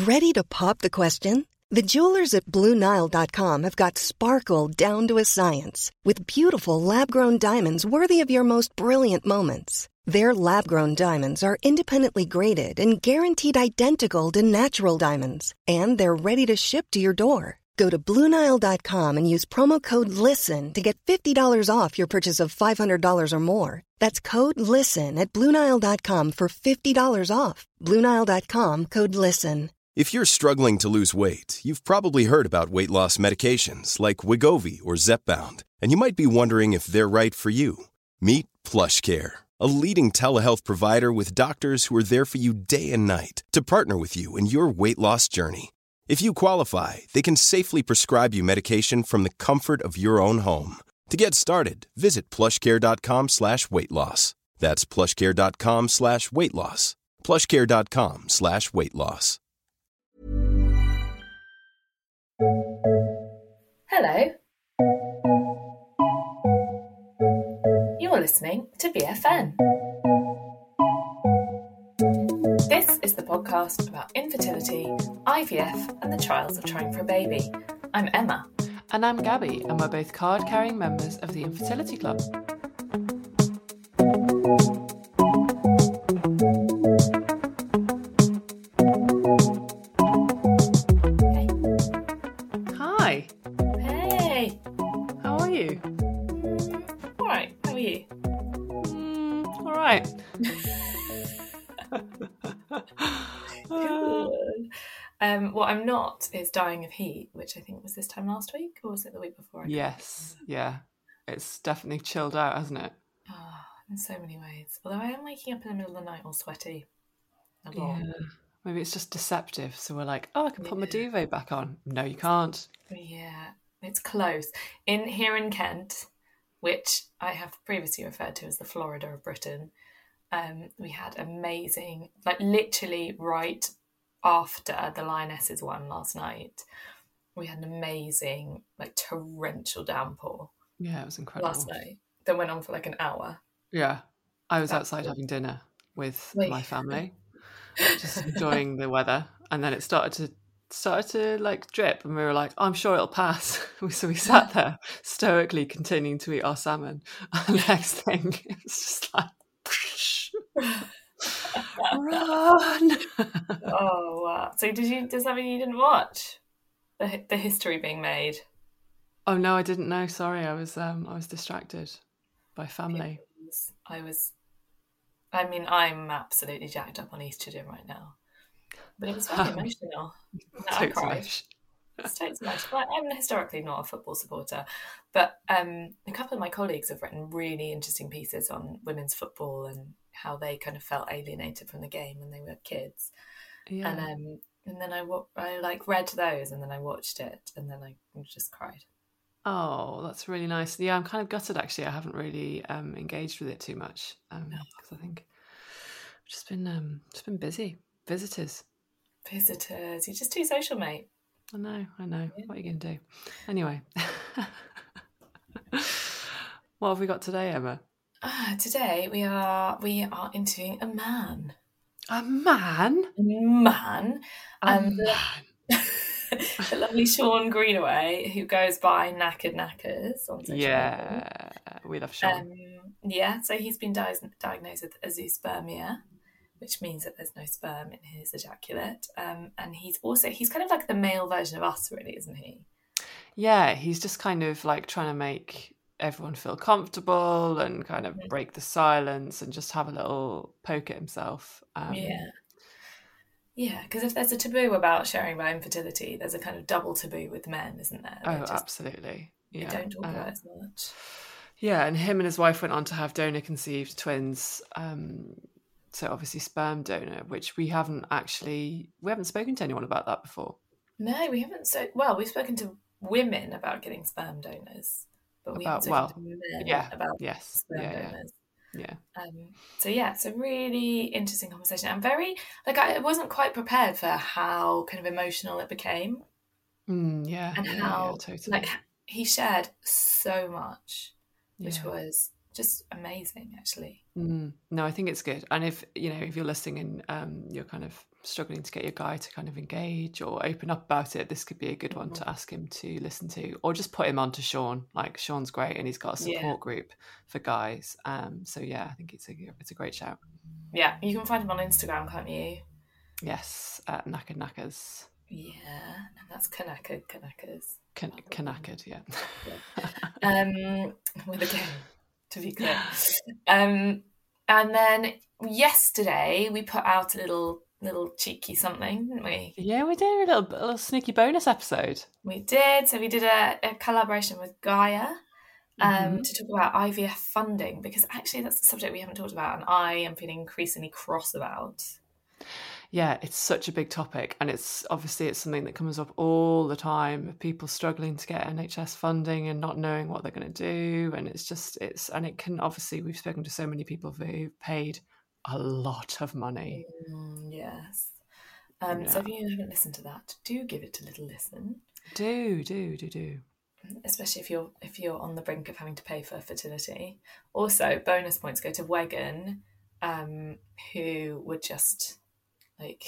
Ready to pop the question? The jewelers at BlueNile.com have got sparkle down to a science with beautiful lab-grown diamonds worthy of your most brilliant moments. Their lab-grown diamonds are independently graded and guaranteed identical to natural diamonds, and they're ready to ship to your door. Go to BlueNile.com and use promo code LISTEN to get $50 off your purchase of $500 or more. That's code LISTEN at BlueNile.com for $50 off. BlueNile.com, code LISTEN. If you're struggling to lose weight, you've probably heard about weight loss medications like Wegovy or Zepbound, and you might be wondering if they're right for you. Meet PlushCare, a leading telehealth provider with doctors who are there for you day and night to partner with you in your weight loss journey. If you qualify, they can safely prescribe you medication from the comfort of your own home. To get started, visit plushcare.com/weight-loss. That's plushcare.com/weight-loss. plushcare.com/weight-loss. Hello. You're listening to BFN. This is the podcast about infertility, IVF, and the trials of trying for a baby. I'm Emma. And I'm Gabby, and we're both card-carrying members of the Infertility Club. Hey. Hi. Hey. How are you? All right. How are you? All right. Good. What I'm not is dying of heat, which I think was this time last week, or was it the week before? Yes. Yeah. It's definitely chilled out, hasn't it? Oh, in so many ways. Although I am waking up in the middle of the night all sweaty. A lot. Yeah. Maybe it's just deceptive. So we're like, oh, I can put my duvet back on. No, you can't. Yeah, it's close. Here in Kent, which I have previously referred to as the Florida of Britain, we had amazing, like literally right after the Lionesses won last night, we had an amazing, like torrential downpour. Yeah, it was incredible. Last night. That went on for like an hour. Yeah. I was outside having dinner with my family, just enjoying the weather. And then it started to like drip, and we were like, I'm sure it'll pass. So we sat there stoically continuing to eat our salmon. And the next thing, it was just like, run. Oh wow! So does that mean you didn't watch the history being made? Oh no, I didn't know. Sorry, I was distracted by family. I'm absolutely jacked up on estrogen right now, but it was very emotional. I cried. It's totally emotional. I'm historically not a football supporter, but a couple of my colleagues have written really interesting pieces on women's football and how they kind of felt alienated from the game when they were kids. Yeah. And then I like read those, and then I watched it, and then I just cried. Oh, that's really nice. Yeah, I'm kind of gutted actually. I haven't really engaged with it too much because I think I've just been busy. Visitors. You're just too social, mate. I know. Yeah. What are you going to do? Anyway. What have we got today, Emma? Today we are interviewing a man. A man? The lovely Sean Greenaway, who goes by Knackered Knackers on social media. We love Sean. So he's been diagnosed with azoospermia, which means that there's no sperm in his ejaculate. And he's kind of like the male version of us, really, isn't he? Yeah, he's just kind of like trying to make everyone feel comfortable and kind of break the silence and just have a little poke at himself. Yeah, because if there's a taboo about sharing about infertility, there's a kind of double taboo with men, isn't there? Absolutely. Yeah. They don't talk about it as much. Yeah, and him and his wife went on to have donor-conceived twins. So obviously sperm donor, which we haven't spoken to anyone about that before. No, we haven't. We've spoken to women about getting sperm donors, but we haven't spoken to men about sperm donors. Yeah. It's a really interesting conversation. I'm very I wasn't quite prepared for how kind of emotional it became. And how totally. He shared so much, which was just amazing, actually. No, I think it's good. And if you're listening and you're kind of struggling to get your guy to kind of engage or open up about it, this could be a good one to ask him to listen to, or just put him on to Sean. Like, Sean's great, and he's got a support group for guys. So yeah, I think it's a great shout. Yeah, you can find him on Instagram, can't you? Yes, at Knackered Knackers. Yeah, and that's Knackered Knackers. Knackered, yeah. With a K, to be clear. And then yesterday we put out a little cheeky something, didn't we? Yeah, we did a little sneaky bonus episode. We did. So we did a collaboration with Gaia to talk about IVF funding, because actually that's a subject we haven't talked about, and I am feeling increasingly cross about. Yeah, it's such a big topic, and it's something that comes up all the time. People struggling to get NHS funding and not knowing what they're going to do, and and it can, obviously, we've spoken to so many people who've paid a lot of money. Yes. So if you haven't listened to that, do give it a little listen. Do. Especially if you're on the brink of having to pay for fertility. Also, bonus points go to Wegan, who were just like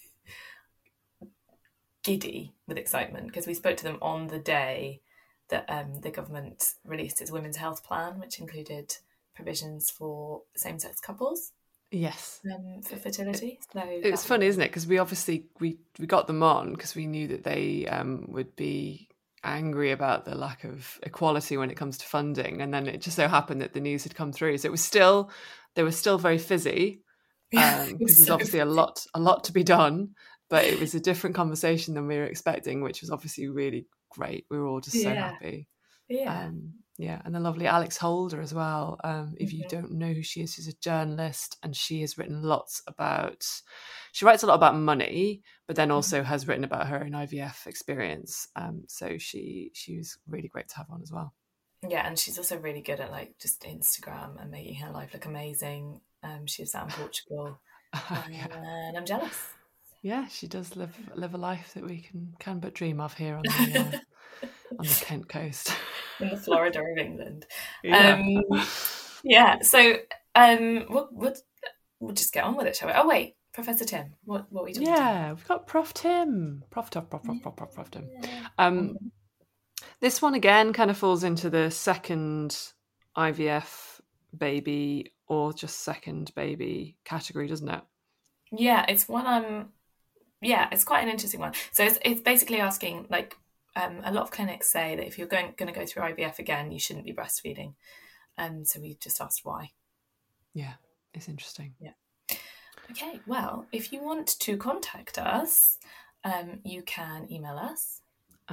giddy with excitement, because we spoke to them on the day that the government released its Women's Health Plan, which included provisions for same-sex couples. Yes, for fertility. So it's funny, isn't it? Because we got them on because we knew that they would be angry about the lack of equality when it comes to funding, and then it just so happened that the news had come through. So they were still very fizzy, because there's obviously a lot to be done, but it was a different conversation than we were expecting, which was obviously really great. We were all just so happy. And the lovely Alex Holder as well. If you don't know who she is, she's a journalist, and she has written she writes a lot about money, but then also has written about her own IVF experience. So she was really great to have on as well. Yeah, and she's also really good at like just Instagram and making her life look amazing. She was out in Portugal, and I'm jealous. Yeah, she does live a life that we can but dream of here on the on the Kent coast, in the Florida of England. Yeah. So we'll just get on with it, shall we? Oh wait, Professor Tim, what are we talking about? Yeah, we've got Prof Tim. Prof Tim. This one again kind of falls into the second IVF baby or just second baby category, doesn't it? Yeah, it's one it's quite an interesting one. So it's basically asking, like, a lot of clinics say that if you're going to go through IVF again, you shouldn't be breastfeeding. So we just asked why. Yeah, it's interesting. Yeah. Okay, well, if you want to contact us, you can email us.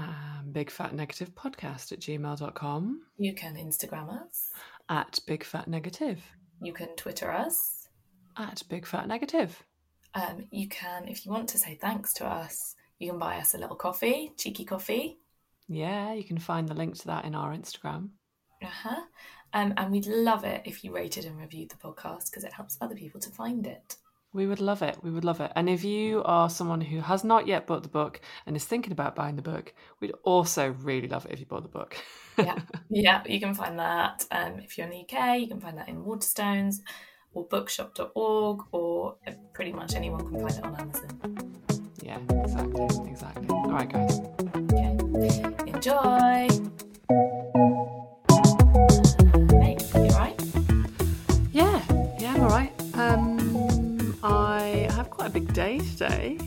bigfatnegativepodcast@gmail.com. You can Instagram us. @bigfatnegative. You can Twitter us. @bigfatnegative. You can, if you want to say thanks to us, you can buy us a little coffee, cheeky coffee. Yeah, you can find the link to that in our Instagram. And we'd love it if you rated and reviewed the podcast, because it helps other people to find it. We would love it. And if you are someone who has not yet bought the book and is thinking about buying the book, we'd also really love it if you bought the book. Yeah, you can find that. If you're in the UK, you can find that in Waterstones or bookshop.org, or pretty much anyone can find it on Amazon. Yeah, exactly. All right, guys. Okay. Enjoy. Mate, you all right? Yeah, I'm all right. I have quite a big day today.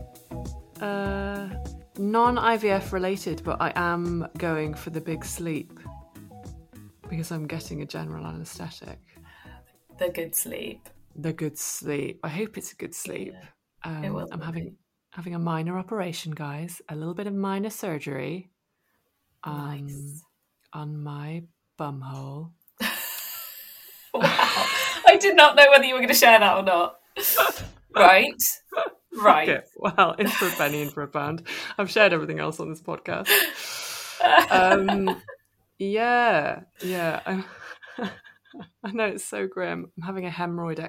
Non-IVF related, but I am going for the big sleep because I'm getting a general anaesthetic. The good sleep. I hope it's a good sleep. Yeah, it will. I'm having a minor operation, guys. A little bit of minor surgery on my bumhole. Wow. I did not know whether you were going to share that or not. Right. Okay, well, it's for a penny and for a pound. I've shared everything else on this podcast. I know, it's so grim. I'm having a hemorrhoid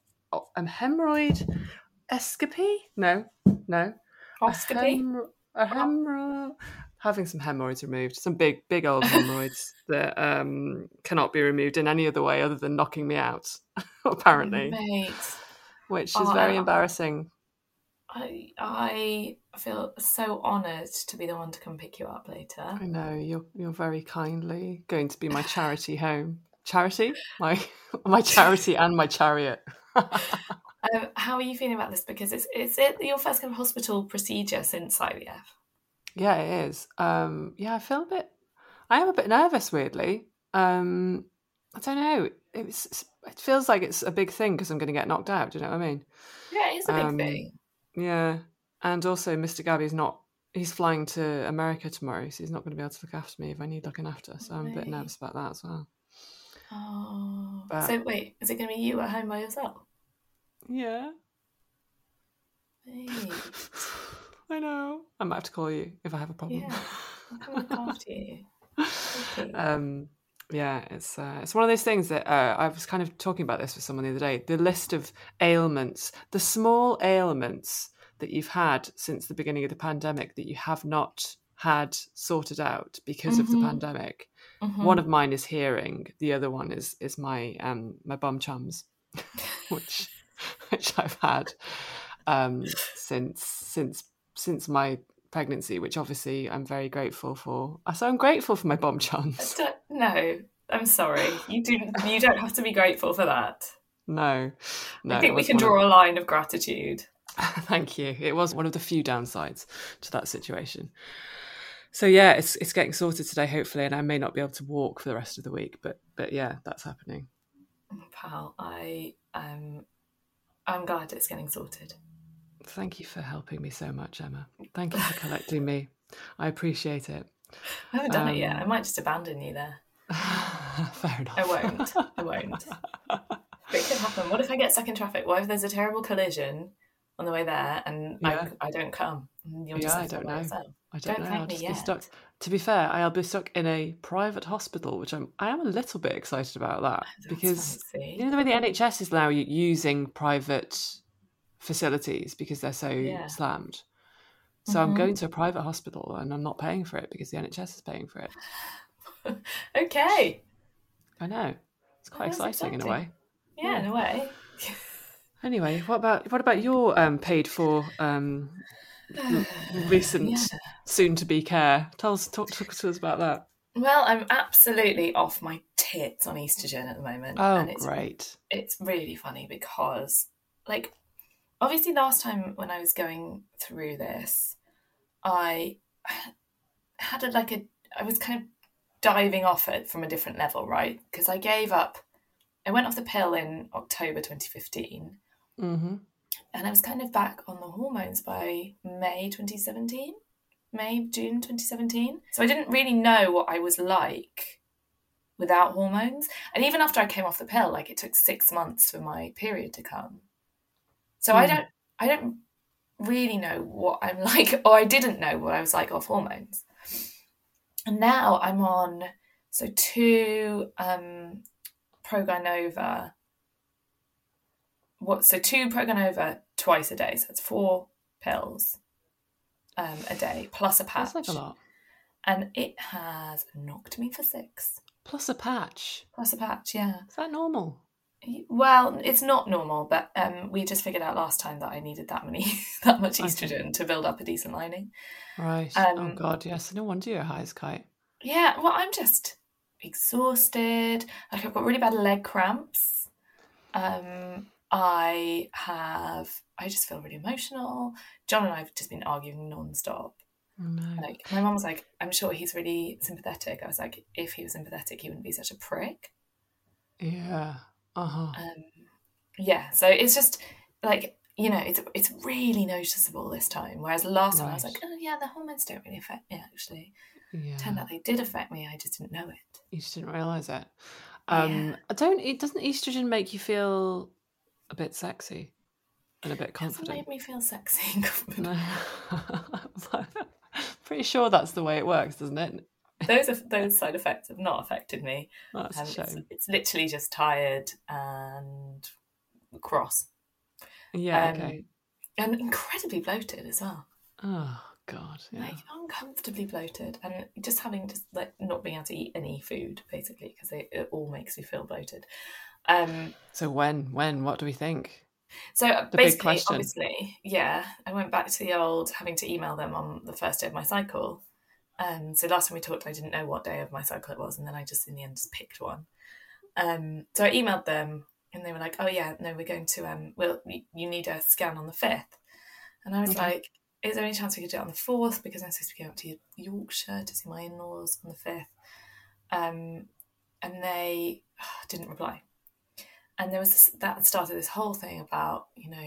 escapee? No. Oscopy? Having some hemorrhoids removed. Some big old hemorrhoids that cannot be removed in any other way other than knocking me out, apparently. Mate. Which is very embarrassing. I feel so honoured to be the one to come pick you up later. I know, you're very kindly going to be my charity home. Charity? My charity and my chariot. How are you feeling about this? Because it's your first kind of hospital procedure since IVF. Yeah, it is. I am a bit nervous, weirdly. I don't know. It feels like it's a big thing because I'm going to get knocked out. Do you know what I mean? Yeah, it's a big thing. Yeah. And also Mr. Gabby's he's flying to America tomorrow, so he's not going to be able to look after me if I need looking after. So I'm a bit nervous about that as well. Oh. So wait, is it going to be you at home by yourself? Yeah. Hey. I know. I might have to call you if I have a problem. Yeah, I'll come look after you. Okay. Yeah, it's one of those things that I was kind of talking about this with someone the other day. The list of ailments, the small ailments that you've had since the beginning of the pandemic that you have not had sorted out because of the pandemic. Mm-hmm. One of mine is hearing. The other one is my my bum chums, which I've had since my pregnancy, which obviously I'm very grateful for. So I'm grateful for my bum chums. No, I'm sorry. You don't have to be grateful for that. No. I think we can draw a line of gratitude. Thank you. It was one of the few downsides to that situation. So yeah, it's getting sorted today, hopefully, and I may not be able to walk for the rest of the week, but yeah, that's happening. Pal, I'm glad it's getting sorted. Thank you for helping me so much, Emma. Thank you for collecting me. I appreciate it. I haven't done it yet. I might just abandon you there. Fair enough. I won't. But it could happen. What if I get stuck in traffic? What if there's a terrible collision on the way there and I don't come? You'll just I don't know. I don't know. I'll just be stuck. To be fair, I'll be stuck in a private hospital, which I am a little bit excited about that. Because fancy. You know the way the NHS is now using private facilities because they're so slammed. So I'm going to a private hospital and I'm not paying for it because the NHS is paying for it. Okay. I know. It's quite exciting in a way. Yeah, in a way. Anyway, what about your paid for recent soon-to-be care? Talk to us about that. Well, I'm absolutely off my tits on estrogen at the moment. Oh, and great. It's really funny because, like, obviously last time when I was going through this, I had I was kind of diving off it from a different level, right? Because I went off the pill in October 2015. Mm-hmm. And I was kind of back on the hormones by June 2017. So I didn't really know what I was like without hormones. And even after I came off the pill, like, it took 6 months for my period to come. So I don't really know what I'm like, or I didn't know what I was like off hormones. And now I'm on 2 Proganova. 2 Proganova twice a day, so it's 4 pills a day plus a patch. That's like a lot. And it has knocked me for 6. Plus a patch, yeah. Is that normal? Well, it's not normal, but we just figured out last time that I needed that much estrogen to build up a decent lining. Right. Oh God, yes. No wonder you're high as kite. Yeah. Well, I'm just exhausted. Like, I've got really bad leg cramps. I just feel really emotional. John and I have just been arguing non-stop. Oh, no. Like, my mum was like, I'm sure he's really sympathetic. I was like, if he was sympathetic, he wouldn't be such a prick. Yeah. Uh-huh. Yeah, so it's just like, you know, it's really noticeable this time. Whereas last time I was like, oh yeah, the hormones don't really affect me, actually. Yeah. Turned out they did affect me, I just didn't know it. You just didn't realise it. Doesn't estrogen make you feel a bit sexy and a bit confident? It doesn't make me feel sexy and confident. Pretty sure that's the way it works, doesn't it? Those side effects have not affected me. That's a shame. It's literally just tired and cross. Yeah, okay. And incredibly bloated as well. Oh God, yeah. Like, uncomfortably bloated, and just not being able to eat any food basically because it all makes me feel bloated. So when? What do we think? So The big basically, question. obviously, yeah, I went back to the old having to email them on the first day of my cycle. So last time we talked, I didn't know what day of my cycle it was, and then I just in the end just picked one. So I emailed them, and they were like, "Oh yeah, no, we're going to you need a scan on the 5th." And I was like, "Is there any chance we could do it on the 4th? Because I'm supposed to be going up to Yorkshire to see my in-laws on the 5th." And they didn't reply. And there was that started this whole thing about,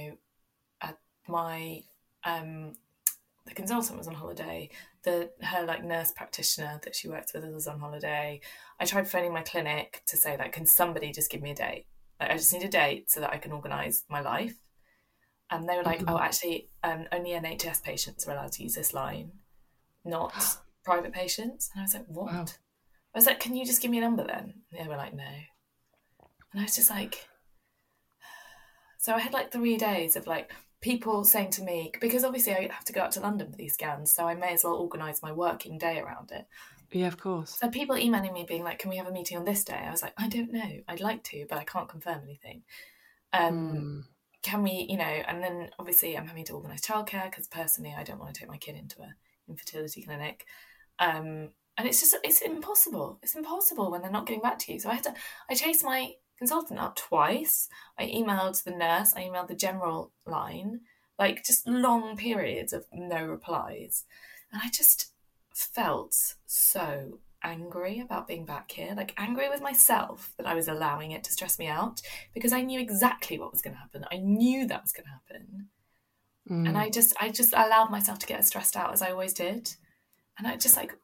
my the consultant was on holiday, her like nurse practitioner that she works with was on holiday. I tried phoning my clinic to say, like, can somebody just give me a date? Like, I just need a date so that I can organise my life. And they were like, oh, actually, only NHS patients are allowed to use this line, not private patients. And I was like, what? Wow. I was like, can you just give me a number then? And they were like, no. And I was just like, so I had like 3 days of like people saying to me, because obviously I have to go out to London for these scans, so I may as well organise my working day around it. Yeah, of course. So people emailing me being like, can we have a meeting on this day? I was like, I don't know. I'd like to, but I can't confirm anything. Can we, and then obviously I'm having to organise childcare because personally I don't want to take my kid into an infertility clinic. And it's impossible. It's impossible when they're not getting back to you. So I chased my consultant up twice. I emailed the nurse, I emailed the general line, like just long periods of no replies. And I just felt so angry about being back here, like angry with myself that I was allowing it to stress me out because I knew exactly what was going to happen. I knew that was going to happen. And I just allowed myself to get as stressed out as I always did. And I just like...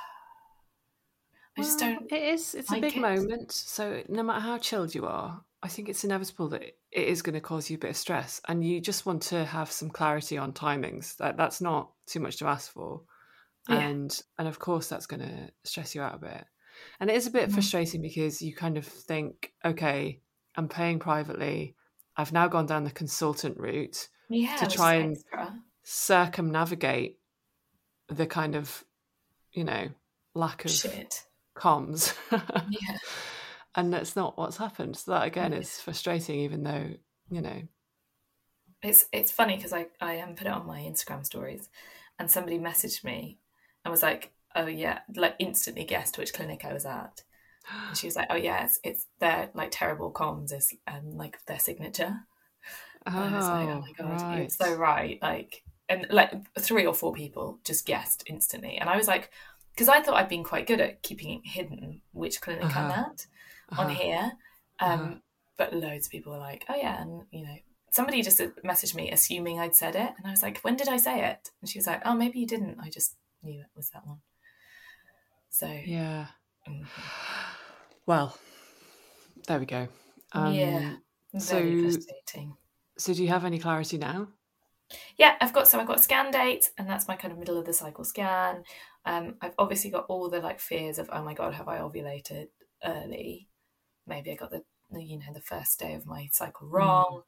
It's a big moment. So no matter how chilled you are, I think it's inevitable that it is going to cause you a bit of stress, and you just want to have some clarity on timings. That's not too much to ask for, and of course that's going to stress you out a bit. And it is a bit frustrating because you kind of think, okay, I'm paying privately. I've now gone down the consultant route to try and circumnavigate the kind of, lack of comms. And that's not what's happened. So that again is frustrating, even though it's funny because I put it on my Instagram stories, and somebody messaged me and was like, oh yeah, like instantly guessed which clinic I was at, and she was like, oh yeah, it's their like terrible comms is like their signature. And I was like, oh my god, right. It's so right. Like, and like 3 or 4 people just guessed instantly, and I was like, because I thought I'd been quite good at keeping it hidden which clinic I'm at on here. But loads of people were like, oh yeah, and somebody just messaged me assuming I'd said it, and I was like, when did I say it? And she was like, oh, maybe you didn't, I just knew it was that one. So yeah. Well, there we go. Very frustrating. So do you have any clarity now? Yeah, I've got a scan date, and that's my kind of middle of the cycle scan. I've obviously got all the like fears of, oh my god, have I ovulated early? Maybe I got the first day of my cycle wrong.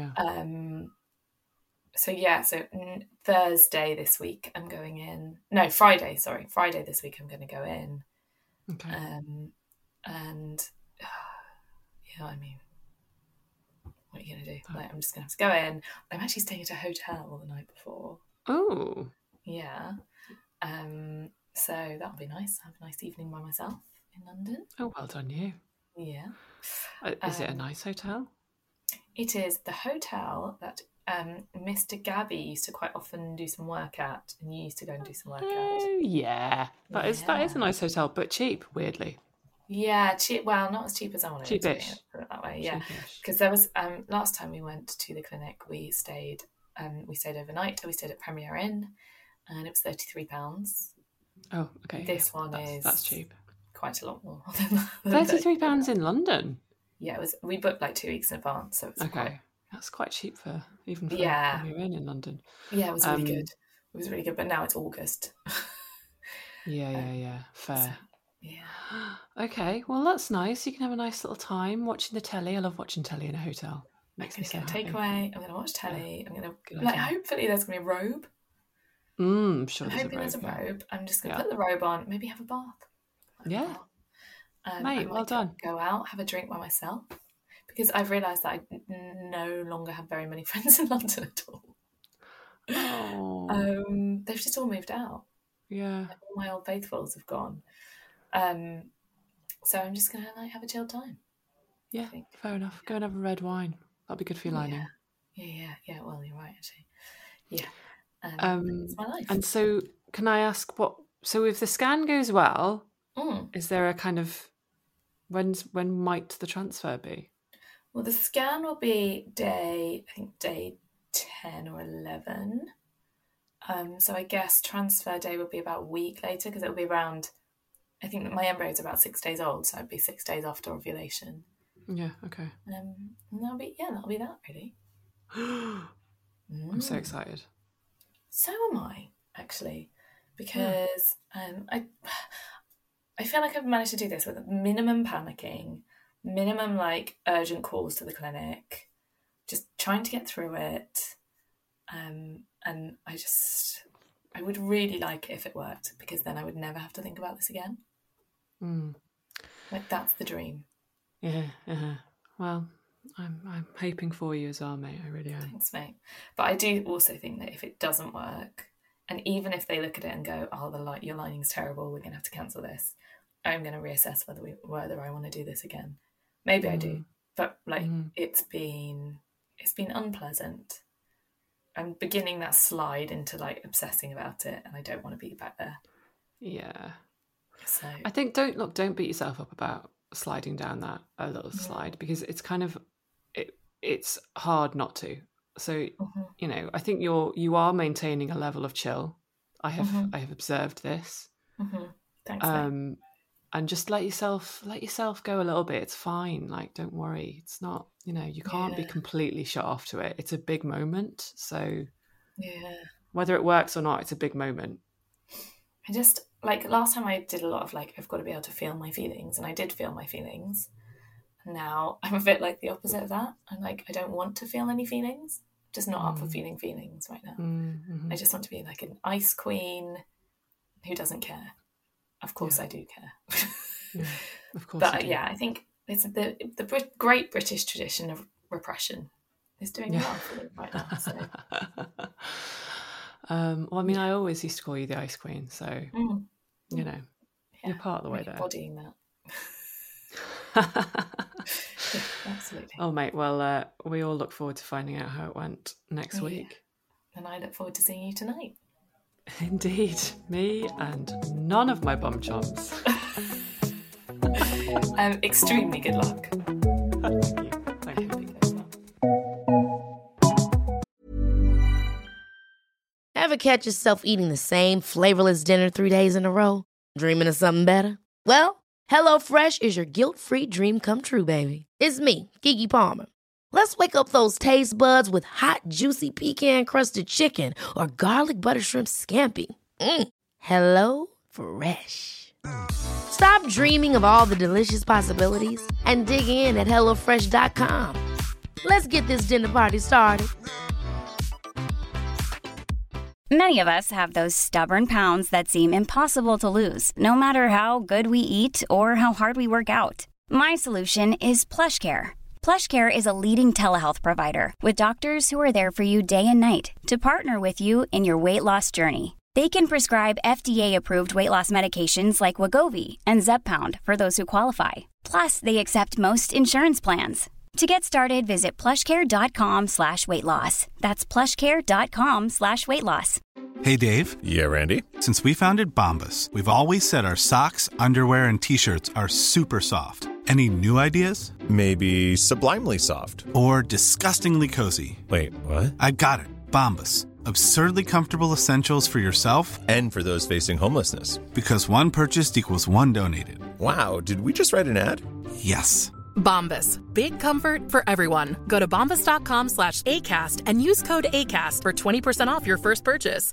So Thursday this week I'm going in. No, Friday this week I'm going to go in. Okay. And I mean, what are you going to do? Like, I'm just going to have to go in. I'm actually staying at a hotel the night before. Oh. Yeah. So that'll be nice. Have a nice evening by myself in London. Oh, well done you. Yeah. Is it a nice hotel? It is the hotel that Mr. Gabby used to quite often do some work at, and you used to go and do some work at. Oh, yeah. That is a nice hotel, but cheap, weirdly. Yeah, cheap. Well, not as cheap as I wanted it to be, put it that way. Yeah, because there was last time we went to the clinic, we stayed overnight. We stayed at Premier Inn, and it was £33. Oh, okay. This one that's cheap. Quite a lot more than £33 in London. Yeah, it was. We booked like 2 weeks in advance, so it's okay. That's quite cheap for Premier Inn in London. Yeah, it was really good. It was really good, but now it's August. Yeah. Fair. So, yeah. Okay, well that's nice. You can have a nice little time watching the telly. I love watching telly in a hotel. Makes me so happy. Takeaway. I'm going to watch telly. I'm going to hopefully there's going to be a robe. I'm sure there's a robe. I'm just going to put the robe on. Maybe have a bath. Mate, well done. Go out, have a drink by myself because I've realised that I no longer have very many friends in London at all. Oh. They've just all moved out. Yeah. Like, all my old faithfuls have gone. So I'm just gonna like have a chill time. Yeah, fair enough. Go and have a red wine. That'll be good for your lining. Yeah. Well, you're right, actually. Yeah. It's my life. And so, can I ask what? So, if the scan goes well, is there a kind of when might the transfer be? Well, the scan will be day 10 or 11. So I guess transfer day would be about a week later because it'll be around. I think that my embryo is about 6 days old, so it'd be 6 days after ovulation. Yeah. Okay. And that'll be that really. I'm so excited. So am I, actually, because I feel like I've managed to do this with minimum panicking, minimum like urgent calls to the clinic, just trying to get through it. And I would really like it if it worked, because then I would never have to think about this again. Like, that's the dream. Yeah. Well, I'm hoping for you as well, mate. I really am. Thanks, mate. But I do also think that if it doesn't work, and even if they look at it and go, "Oh, your lining's terrible, we're going to have to cancel this," I'm going to reassess whether I want to do this again. Maybe I do, but like it's been unpleasant. I'm beginning that slide into like obsessing about it, and I don't want to be back there. Yeah. So I think don't beat yourself up about sliding down that a little slide, because it's kind of it's hard not to. So you know, I think you are maintaining a level of chill. I have observed this. Thanks. And just let yourself go a little bit. It's fine. Like, don't worry. It's not, you know, you can't be completely shut off to it. It's a big moment. So whether it works or not, it's a big moment. I just, like, last time I did a lot of like, I've got to be able to feel my feelings, and I did feel my feelings. Now I'm a bit like the opposite of that. I'm like, I don't want to feel any feelings. Just not up for feeling feelings right now. I just want to be like an ice queen who doesn't care. Of course I do care. Of course. But I think it's the great British tradition of repression is doing well for me right now. So. Well, I mean, I always used to call you the ice queen, so you know, you're part of the way there. Embodying that. Absolutely. Oh, mate. Well, we all look forward to finding out how it went next week. And I look forward to seeing you tonight. Indeed. Me and none of my bum chomps. Extremely good luck. Thank you. Ever catch yourself eating the same flavorless dinner 3 days in a row? Dreaming of something better? Well, HelloFresh is your guilt-free dream come true, baby. It's me, Keke Palmer. Let's wake up those taste buds with hot, juicy pecan-crusted chicken or garlic butter shrimp scampi. Hello Fresh. Stop dreaming of all the delicious possibilities and dig in at HelloFresh.com. Let's get this dinner party started. Many of us have those stubborn pounds that seem impossible to lose, no matter how good we eat or how hard we work out. My solution is PlushCare. PlushCare is a leading telehealth provider with doctors who are there for you day and night to partner with you in your weight loss journey. They can prescribe FDA-approved weight loss medications like Wegovy and Zepbound for those who qualify. Plus, they accept most insurance plans. To get started, visit plushcare.com/weightloss. That's plushcare.com/weightloss. Hey, Dave. Yeah, Randy. Since we founded Bombas, we've always said our socks, underwear, and T-shirts are super soft. Any new ideas? Maybe sublimely soft. Or disgustingly cozy. Wait, what? I got it. Bombas. Absurdly comfortable essentials for yourself and for those facing homelessness. Because one purchased equals one donated. Wow, did we just write an ad? Yes. Bombas. Big comfort for everyone. Go to bombas.com/ACAST and use code ACAST for 20% off your first purchase.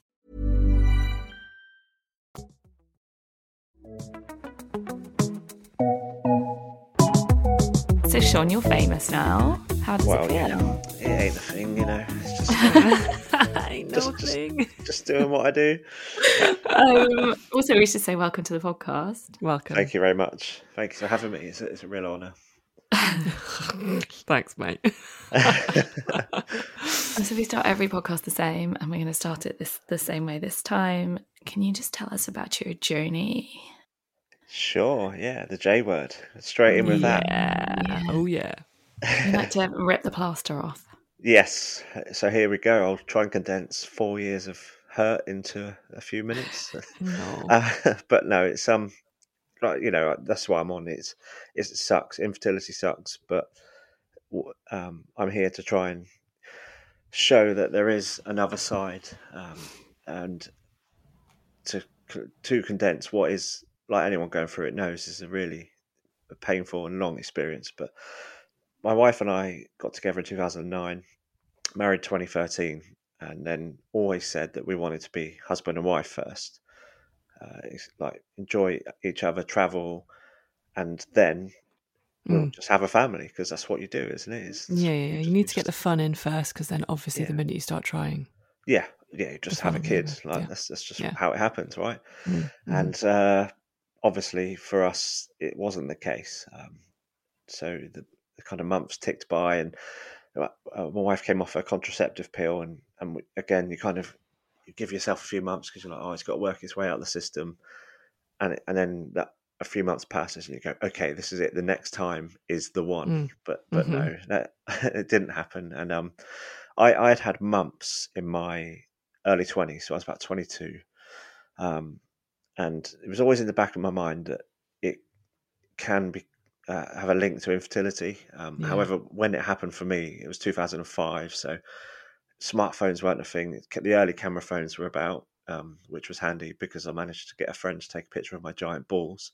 So, Sean, you're famous now. How does it feel? It ain't a thing, you know. It's just ain't no thing. Just doing what I do. Also, we should say welcome to the podcast. Welcome. Thank you very much. Thank you for having me. It's a real honour. Thanks, mate. So we start every podcast the same, and we're going to start it the same way this time. Can you just tell us about your journey? Sure, yeah, the J word. Straight in with that. Yeah. Oh, yeah. You like to rip the plaster off. Yes, so here we go. I'll try and condense 4 years of hurt into a few minutes. No. But no, it's like, you know, that's why I'm on. It sucks. Infertility sucks, but I'm here to try and show that there is another side, and to condense what is, like anyone going through it knows, is a really painful and long experience. But my wife and I got together in 2009, married 2013, and then always said that we wanted to be husband and wife first. It's like enjoy each other, travel, and then we'll just have a family, because that's what you do, isn't it? Yeah. You need to get the fun in first, because then obviously the minute you start trying. Yeah, you just have a kid. Like that's just how it happens, right? And obviously for us, it wasn't the case. So the kind of months ticked by, and my wife came off a contraceptive pill, and again, you give yourself a few months, because you're like, oh, it's got to work its way out of the system, and then that a few months passes, and you go, okay, this is it. The next time is the one. But no, that it didn't happen. And I had mumps in my early 20s, so I was about 22, and it was always in the back of my mind that it can be have a link to infertility. However, when it happened for me, it was 2005, so smartphones weren't a thing. The early camera phones were about, which was handy because I managed to get a friend to take a picture of my giant balls.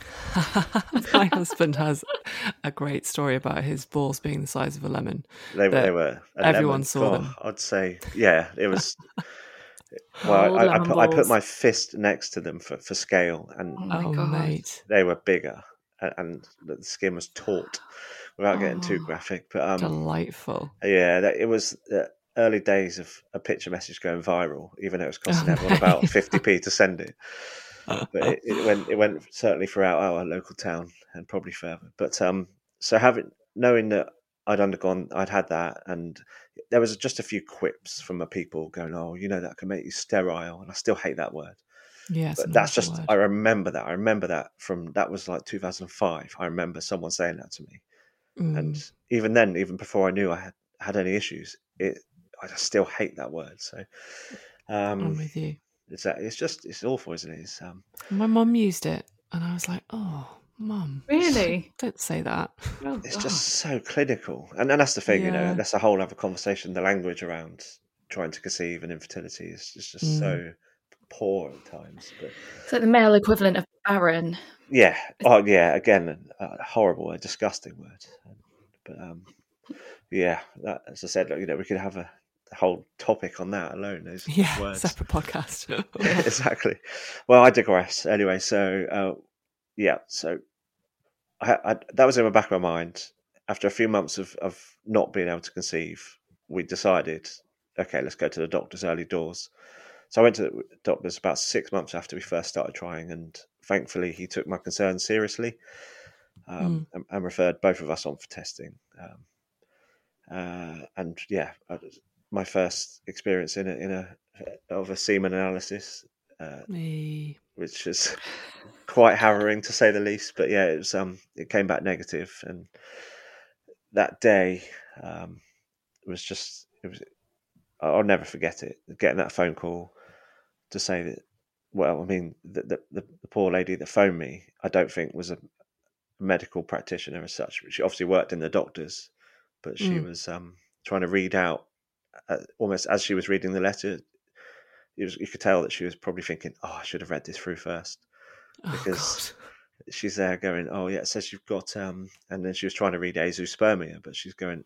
My husband has a great story about his balls being the size of a lemon. They were. Everyone saw them. I'd say, yeah, it was. Well, I put my fist next to them for scale, and mate, they were bigger, and the skin was taut. Without getting too graphic, but delightful. Yeah, it was the early days of a picture message going viral, even though it was costing everyone about 50p to send it. But it went certainly throughout our local town and probably further. But so knowing that I'd had that, and there was just a few quips from people going, "Oh, you know, that can make you sterile," and I still hate that word. Yes, but that's just word. I remember that that was like 2005. I remember someone saying that to me, and even then, even before I knew I had any issues, I just still hate that word. So I'm with you. It's awful, isn't it? My mum used it, and I was like, "Oh, Mum, really? Don't say that." It's just so clinical, and that's the thing, you know. That's a whole other conversation. The language around trying to conceive and infertility is just so poor at times. But it's like the male equivalent of barren. Yeah. Oh, yeah. Again, a horrible, a disgusting word. But that, as I said, you know, we could have a whole topic on that alone. Those words. Separate podcast. Exactly. Well, I digress. Anyway, so so I that was in the back of my mind. After a few months of not being able to conceive, we decided, okay, let's go to the doctor's early doors. So I went to the doctor's about 6 months after we first started trying, and thankfully he took my concerns seriously, and referred both of us on for testing. My first experience of a semen analysis, which is quite harrowing to say the least. But yeah, it came back negative, and that day I'll never forget it. Getting that phone call to say that, well, I mean, the poor lady that phoned me, I don't think was a medical practitioner as such. She obviously worked in the doctors, but she was trying to read out, almost as she was reading the letter, you could tell that she was probably thinking, "Oh, I should have read this through first," because she's there going, "Oh yeah, it says you've got," and then she was trying to read azoospermia, but she's going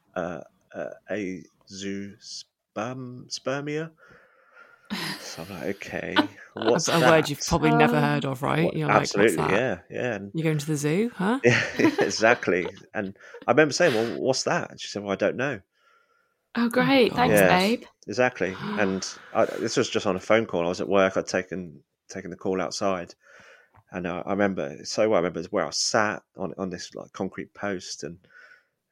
azoospermia. So I'm like, okay, what's a word you've probably never heard of, right? You're absolutely, like, what's that? Yeah. And you're going to the zoo, huh? Yeah, exactly. And I remember saying, "Well, what's that?" And she said, "Well, I don't know." Oh, great! Thanks, babe. Exactly. And this was just on a phone call. I was at work. I'd taken the call outside, and I remember so well. I remember where I sat on this like concrete post, and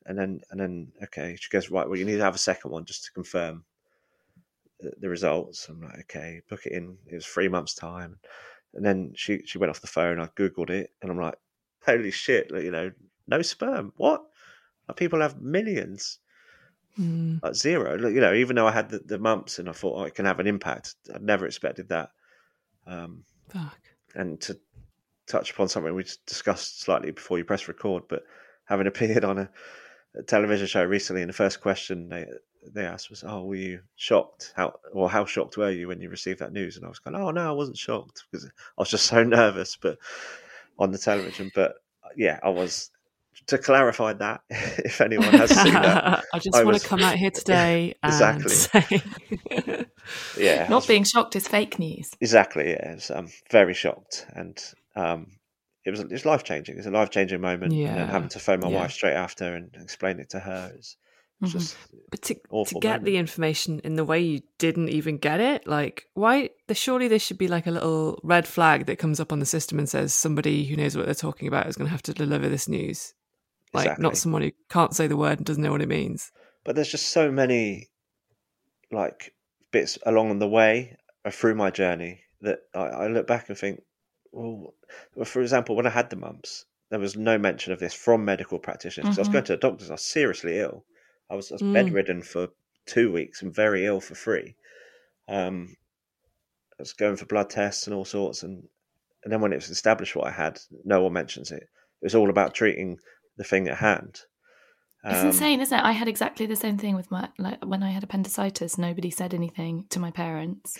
And then, okay, she goes, right, well, you need to have a second one just to confirm the results. I'm like, okay, book it in. It was 3 months' time. And then she went off the phone. I Googled it, and I'm like, holy shit, no sperm. What? Like, people have millions. Like zero. Even though I had the mumps and I thought, it can have an impact, I'd never expected that. Fuck. And to touch upon something we discussed slightly before you press record, but having appeared on a television show recently, and the first question they asked was, "Oh, were you shocked? How shocked were you when you received that news?" And I was going, "Oh no, I wasn't shocked because I was just so nervous." But on the television, but yeah, I was. To clarify that, if anyone has seen that, I want to come out here today and say, yeah, not being shocked is fake news. Exactly, yeah. I'm very shocked, and it was life changing. It's a life changing moment, and then having to phone my wife straight after and explain it to her is just. But to get the information in the way you didn't even get it, like why? Surely there should be like a little red flag that comes up on the system and says somebody who knows what they're talking about is going to have to deliver this news. Like, exactly. Not someone who can't say the word and doesn't know what it means. But there's just so many, like, bits along the way through my journey that I look back and think, well, for example, when I had the mumps, there was no mention of this from medical practitioners. Because I was going to the doctors, I was seriously ill. I was bedridden for 2 weeks and very ill for 3. I was going for blood tests and all sorts. And then when it was established what I had, no one mentions it. It was all about treating the thing at hand. It's insane, isn't it? I had exactly the same thing with when I had appendicitis. Nobody said anything to my parents.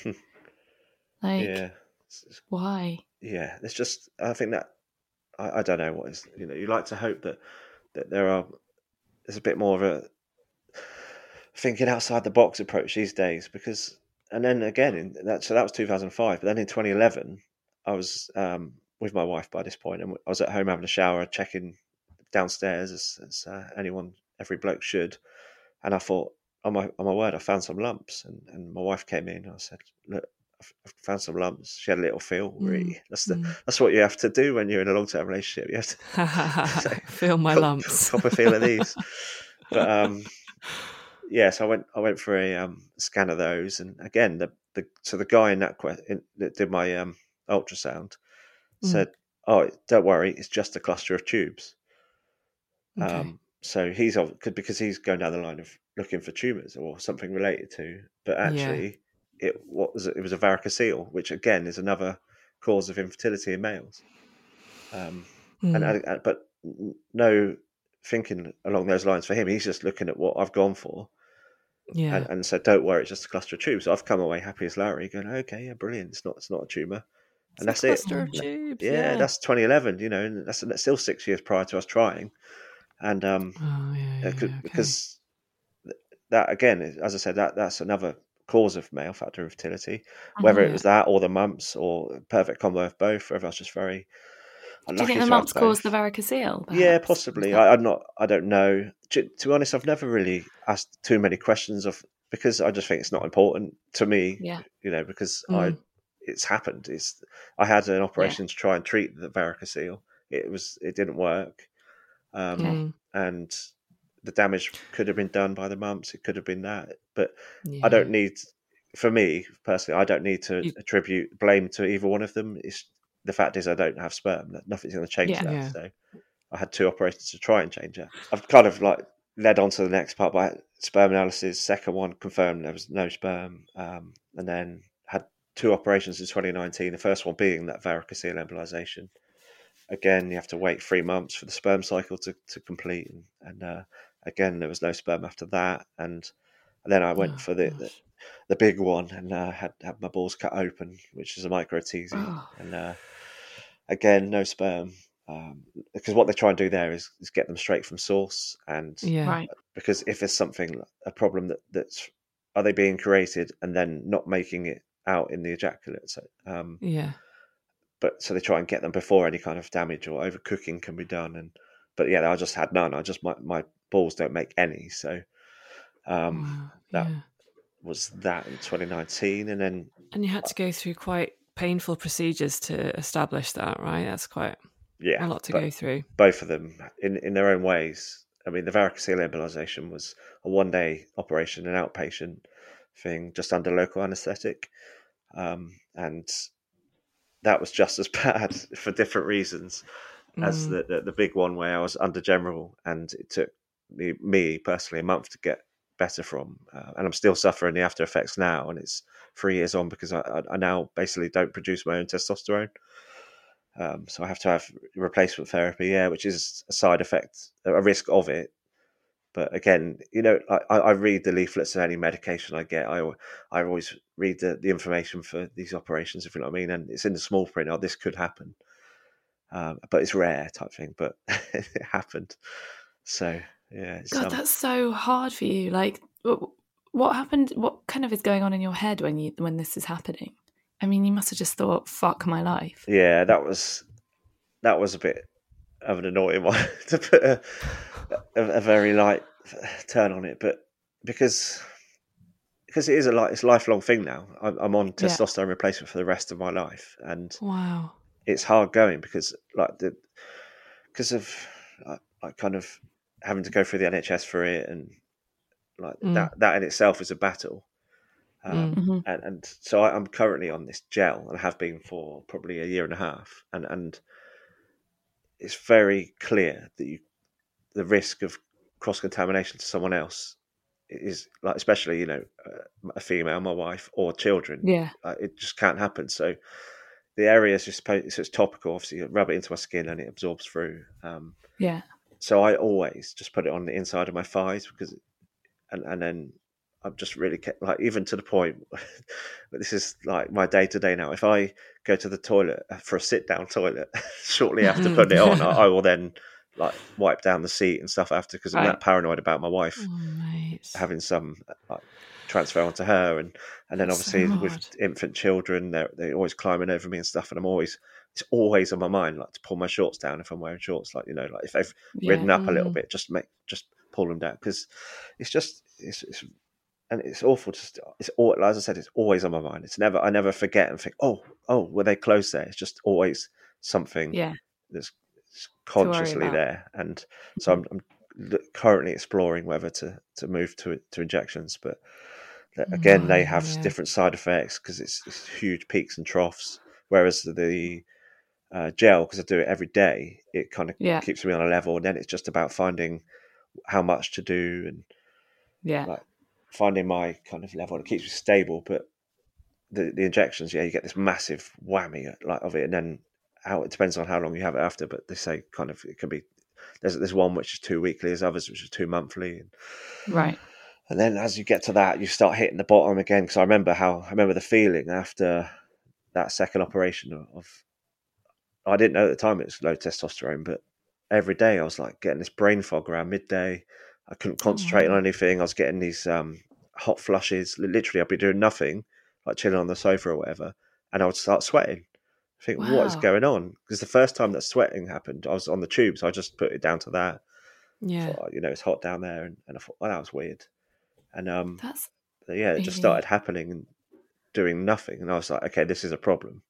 Why? Yeah, it's just. I think that I don't know what is. You like to hope that there's a bit more of a thinking outside the box approach these days. Because, and then again, that was 2005. But then in 2011, I was with my wife by this point, and I was at home having a shower, checking downstairs as every bloke should, and I thought, on my word, I found some lumps, and my wife came in and I said, look, I've found some lumps. She had a little feel. Really, that's what you have to do when you're in a long-term relationship. You have to feel my lumps. Proper feel of these. But so I went for a scan of those, and again the guy in that did my ultrasound said, "Oh, don't worry, it's just a cluster of tubes." Okay. So because he's going down the line of looking for tumours or something related to, but actually it was a varicocele, which again is another cause of infertility in males. But no thinking along those lines for him. He's just looking at what I've gone for, and said, "Don't worry, it's just a cluster of tubes." So I've come away happy as Larry, going, "Okay, yeah, brilliant. It's not a tumour." And that's it. Of tubes, that's 2011. And that's still 6 years prior to us trying. And because that again, as I said, that's another cause of male factor infertility. Whether it was that or the mumps or perfect combo of both, whether I was just very unlucky. Do you think the mumps caused the varicocele? Perhaps? Yeah, possibly. I don't know. To be honest, I've never really asked too many questions because I just think it's not important to me. Yeah. Because it's happened. I had an operation to try and treat the varicocele. It didn't work. And the damage could have been done by the mumps. It could have been that, but I don't need. For me personally, I don't need to attribute blame to either one of them. The fact is, I don't have sperm. Nothing's going to change that. Yeah. So I had 2 operations to try and change it. I've kind of like led on to the next part by sperm analysis. Second one confirmed there was no sperm, and then had 2 operations in 2019. The first one being that varicocele embolization. Again, you have to wait 3 months for the sperm cycle to complete, and again there was no sperm after that. And then I went for the big one, and had my balls cut open, which is a microteasing, and again no sperm, because what they try and do there is get them straight from source, and because if there's a problem that's are they being created and then not making it out in the ejaculate, so But so they try and get them before any kind of damage or overcooking can be done. But I just had none. My balls don't make any. So that was that in 2019, and you had to go through quite painful procedures to establish that, right? That's quite a lot to go through. Both of them in their own ways. I mean, the varicocele embolisation was a 1-day operation, an outpatient thing, just under local anaesthetic. And that was just as bad for different reasons as the big one where I was under general, and it took me personally a month to get better from. And I'm still suffering the after effects now, and it's 3 years on because I now basically don't produce my own testosterone. So I have to have replacement therapy, which is a side effect, a risk of it. But again, I read the leaflets of any medication I get. I always read the information for these operations, if you know what I mean. And it's in the small print, this could happen. But it's rare type thing, but it happened. So, yeah. God, that's so hard for you. Like, what happened? What kind of is going on in your head when this is happening? I mean, you must have just thought, fuck my life. Yeah, that was a bit of an annoying one to put a very light turn on it, but because it is it's a lifelong thing now. I'm on testosterone replacement for the rest of my life, and wow, it's hard going because of kind of having to go through the NHS for it, and that in itself is a battle. And so I'm currently on this gel, and have been for probably a year and a half, and it's very clear that the risk of cross-contamination to someone else is, like, especially a female, my wife, or children. It just can't happen. So the area is just so it's topical. Obviously, you rub it into my skin and it absorbs through. So I always just put it on the inside of my thighs and then I've just really kept, like, even to the point, but this is like my day to day now. If I go to the toilet for a sit down toilet, shortly after putting it on, I will then like wipe down the seat and stuff after, because I'm that paranoid about my wife having some transfer onto her, and then obviously with infant children, they're always climbing over me and stuff, and it's always on my mind, like, to pull my shorts down if I'm wearing shorts, like, like if they've ridden up a little bit, just pull them down, because it's and it's awful. It's all, as I said, it's always on my mind. I never forget and think, oh, were they close there? It's just always something that's consciously there. And so I'm currently exploring whether to move to injections, but again, they have different side effects because it's huge peaks and troughs. Whereas the gel, because I do it every day, it kind of keeps me on a level, and then it's just about finding how much to do and like finding my kind of level. It keeps me stable, but the injections, you get this massive whammy of it, and then it depends on how long you have it after. But they say kind of it can be there's one which is 2 weekly, there's others which is 2 monthly, right. And then as you get to that, you start hitting the bottom again. Because I remember the feeling after that second operation I didn't know at the time it was low testosterone, but every day I was like getting this brain fog around midday. I couldn't concentrate on anything. I was getting these hot flushes. Literally, I'd be doing nothing, like chilling on the sofa or whatever, and I would start sweating. I think, what is going on? Because the first time that sweating happened, I was on the tube, so I just put it down to that. Yeah, thought, it's hot down there, and I thought, that was weird. And it just started happening and doing nothing, and I was like, okay, this is a problem.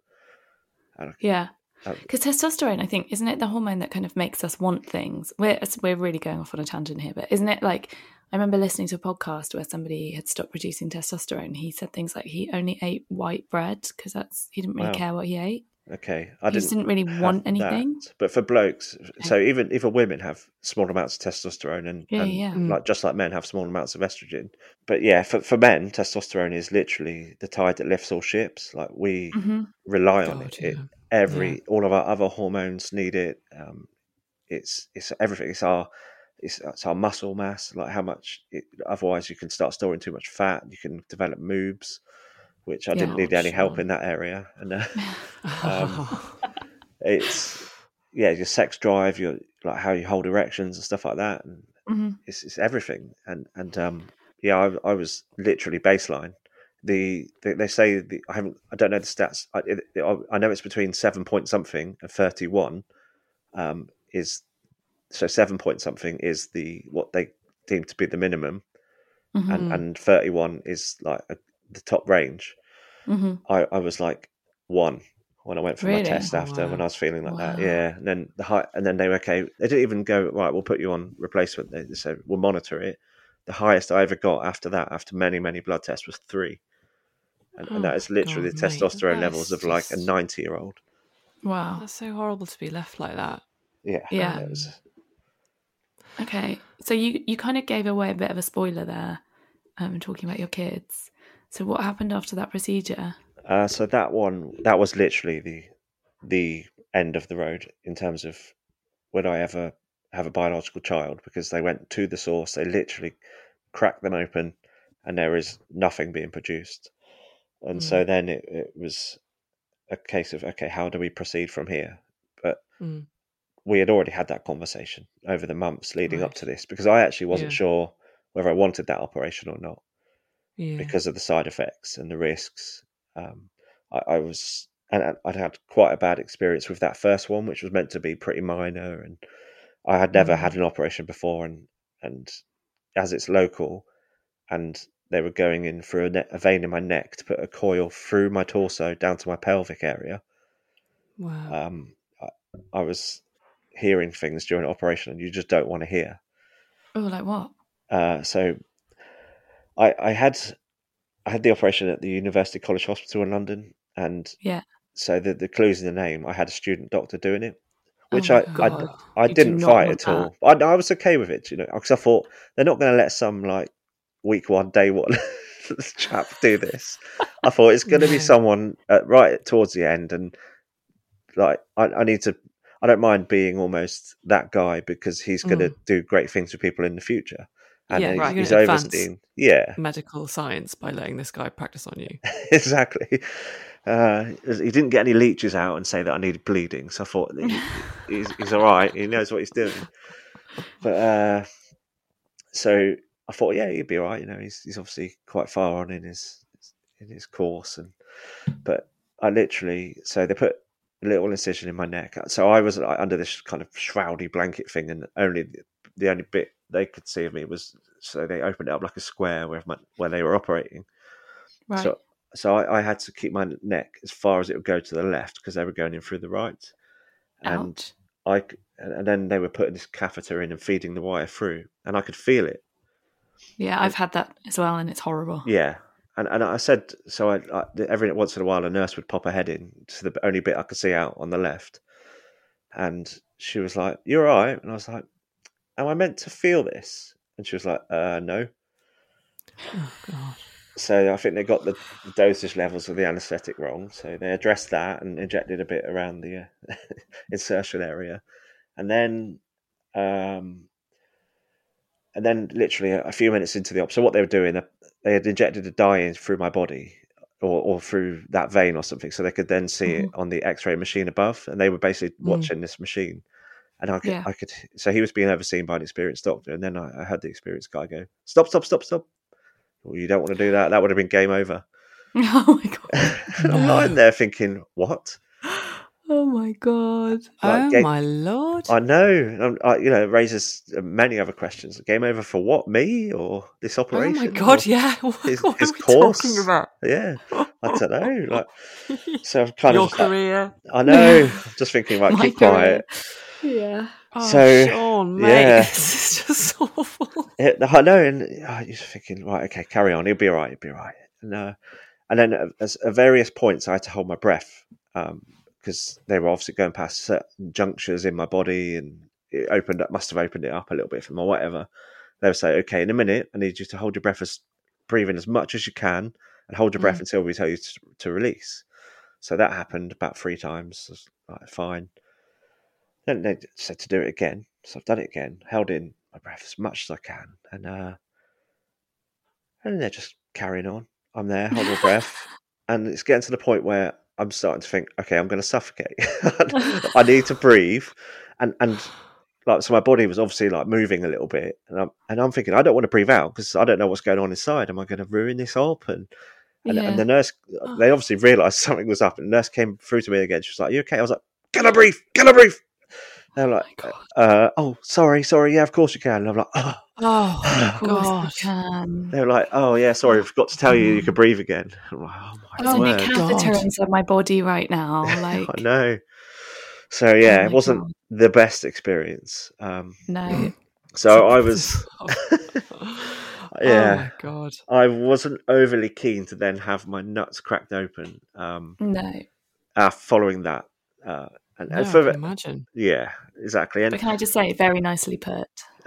Because testosterone, I think, isn't it the hormone that kind of makes us want things? We're really going off on a tangent here, but isn't it like, I remember listening to a podcast where somebody had stopped producing testosterone. He said things like he only ate white bread because he didn't really care what he ate. Okay, he just didn't really want anything. That. But for blokes, so even women have small amounts of testosterone, and like just like men have small amounts of estrogen. But for men, testosterone is literally the tide that lifts all ships. Like we rely on it. All of our other hormones need it. It's everything. It's our muscle mass. Like how much. Otherwise, you can start storing too much fat. You can develop moobs, which I didn't need any help in that area. And it's your sex drive, your like how you hold erections and stuff like that, and it's everything. And I was literally baseline. They say I don't know the stats. I know it's between 7 point something and 31. So 7 point something is what they deem to be the minimum, and 31 is like the top range. I was like 1 when I went for my test after, when I was feeling like that. Yeah. And then they were okay. They didn't even go, right, we'll put you on replacement. They said, we'll monitor it. The highest I ever got after that, after many, many blood tests, was 3. And that is literally the testosterone levels of like a 90-year-old. Wow. That's so horrible to be left like that. Yeah. Yeah. Okay. So you kind of gave away a bit of a spoiler there, talking about your kids. So what happened after that procedure? So that was literally the end of the road in terms of would I ever have a biological child, because they went to the source, they literally cracked them open and there is nothing being produced. And so then it was a case of, okay, how do we proceed from here? But we had already had that conversation over the months leading up to this, because I actually wasn't sure whether I wanted that operation or not because of the side effects and the risks. I'd had quite a bad experience with that first one, which was meant to be pretty minor, and I had never had an operation before, and as it's local, and they were going in through a vein in my neck to put a coil through my torso down to my pelvic area. Wow. I was hearing things during an operation and you just don't want to hear. Oh, like what? So I had the operation at the University College Hospital in London, and so the clues in the name, I had a student doctor doing it, which I didn't fight at all. I was okay with it, because I thought they're not going to let some like week 1, day 1 chap do this. I thought it's going to be someone right towards the end, and like I don't mind being almost that guy, because he's going to do great things for people in the future. And he's overseen medical science by letting this guy practice on you. Exactly. He didn't get any leeches out and say that I needed bleeding, so I thought he's all right. He knows what he's doing. But so I thought, he'd be all right. He's obviously quite far on in his course, but I literally, so they put a little incision in my neck. So I was under this kind of shroudy blanket thing, and the only bit they could see of me was, so they opened it up like a square where they were operating. Right. So I had to keep my neck as far as it would go to the left, because they were going in through the right. Ouch. And then they were putting this catheter in and feeding the wire through, and I could feel it. Yeah, I've had that as well, and it's horrible. Yeah. And I said, so I every once in a while a nurse would pop her head in to the only bit I could see out on the left. And she was like, "You're all right?" And I was like, "Am I meant to feel this?" And she was like, "No." Oh, God. So I think they got the dosage levels of the anaesthetic wrong. So they addressed that and injected a bit around the insertion area. And then literally a few minutes into the op, so what they were doing, they had injected a dye in through my body or through that vein or something, so they could then see it on the X-ray machine above, and they were basically watching this machine. And I could. So he was being overseen by an experienced doctor, and then I had the experienced guy go, "Stop! Well, you don't want to do that. That would have been game over." Oh my God! I'm lying there thinking, "What?" Oh my God! My Lord! I know. It raises many other questions. Game over for what? Me or this operation? Oh my God! Yeah. His what are we course? talking about? Yeah. I don't know. So I'm kind your of career. I know. I'm just thinking, right, keep quiet. Yeah. Oh, So Sean, mate, this is just awful. I know, and you're just thinking, right, okay, carry on. He'll be all right. And then at various points, I had to hold my breath because they were obviously going past certain junctures in my body, and it must have opened it up a little bit for them or whatever. They would say, "Okay, in a minute, I need you to hold your breath, breathe in as much as you can, and hold your breath until we tell you to release." So that happened about 3 times. I was like, fine. Then they said to do it again, so I've done it again. Held in my breath as much as I can, and they're just carrying on. I'm there, holding my breath, and it's getting to the point where I'm starting to think, okay, I'm going to suffocate. I need to breathe, and like, so my body was obviously like moving a little bit, and I'm thinking, I don't want to breathe out because I don't know what's going on inside. Am I going to ruin this op? And the nurse, they obviously realised something was up, and the nurse came through to me again. She was like, "You okay?" I was like, "Can I breathe? Can I breathe?" They're like, oh, sorry, yeah, of course you can. And I'm like, of course you can. They're like, oh yeah, sorry, I forgot to tell you could breathe again. I'm like, oh my word. There's a catheter inside my body right now. Like I know. So yeah, it wasn't the best experience. No. So I was. Yeah. Oh my God. I wasn't overly keen to then have my nuts cracked open. No. Following that. I can imagine. Yeah, exactly. But can I just say, very nicely put.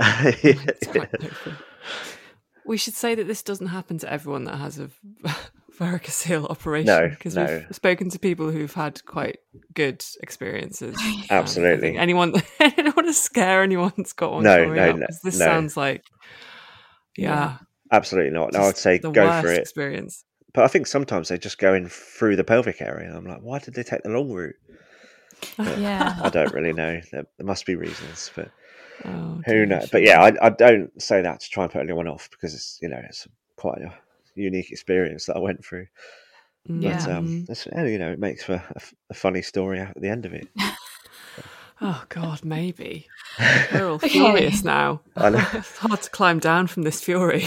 We should say that this doesn't happen to everyone that has a varicocele operation. Because we've spoken to people who've had quite good experiences. Absolutely. I don't want to scare anyone that's got one. No. This sounds like, yeah. Absolutely not. No, I'd say go for it. Experience. But I think sometimes they just go in through the pelvic area. And I'm like, why did they take the long route? But I don't really know. There must be reasons, but who knows? But yeah, I don't say that to try and put anyone off because it's it's quite a unique experience that I went through. Yeah. But it makes for a funny story at the end of it. Oh God, maybe we're all furious now. It's hard to climb down from this fury.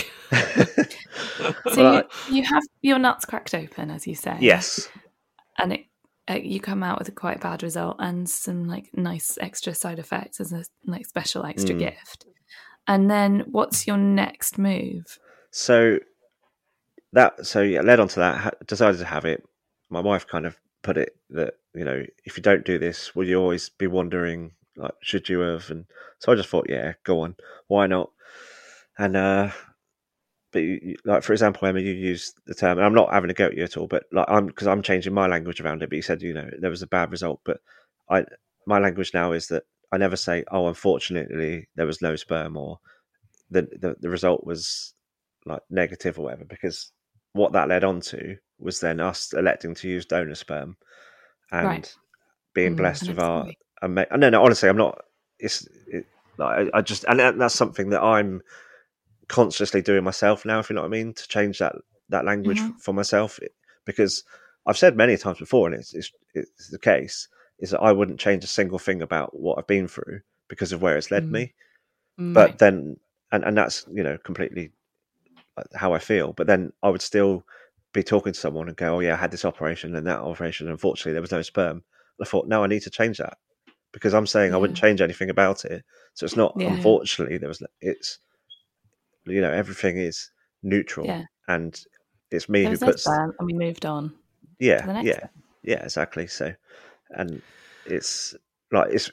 So you have your nuts cracked open, as you say. Yes, and you come out with a quite bad result and some like nice extra side effects as a like special extra gift. And then what's your next move? So led on to that, decided to have it. My wife kind of put it that, if you don't do this, will you always be wondering, like, should you have? And so I just thought, yeah, go on. Why not? And, but like, for example, Emma, you used the term, and I'm not having a go at you at all, but like, because I'm changing my language around it, but you said, there was a bad result, but my language now is that I never say, oh, unfortunately there was no sperm, or the result was like negative or whatever, because what that led on to was then us electing to use donor sperm and being blessed with our. No, honestly, I'm not. I just, and that's something that I'm consciously doing myself now, if you know what I mean, to change that language for myself, because I've said many times before, and it's the case, is that I wouldn't change a single thing about what I've been through because of where it's led me. But then, and that's completely how I feel. But then I would still be talking to someone and go, oh yeah, I had this operation and that operation, unfortunately there was no sperm. And I thought, no, I need to change that, because I'm saying I wouldn't change anything about it. So it's not unfortunately there was. It's everything is neutral, and it's me who puts. And we moved on. Yeah, exactly. So, and it's like it's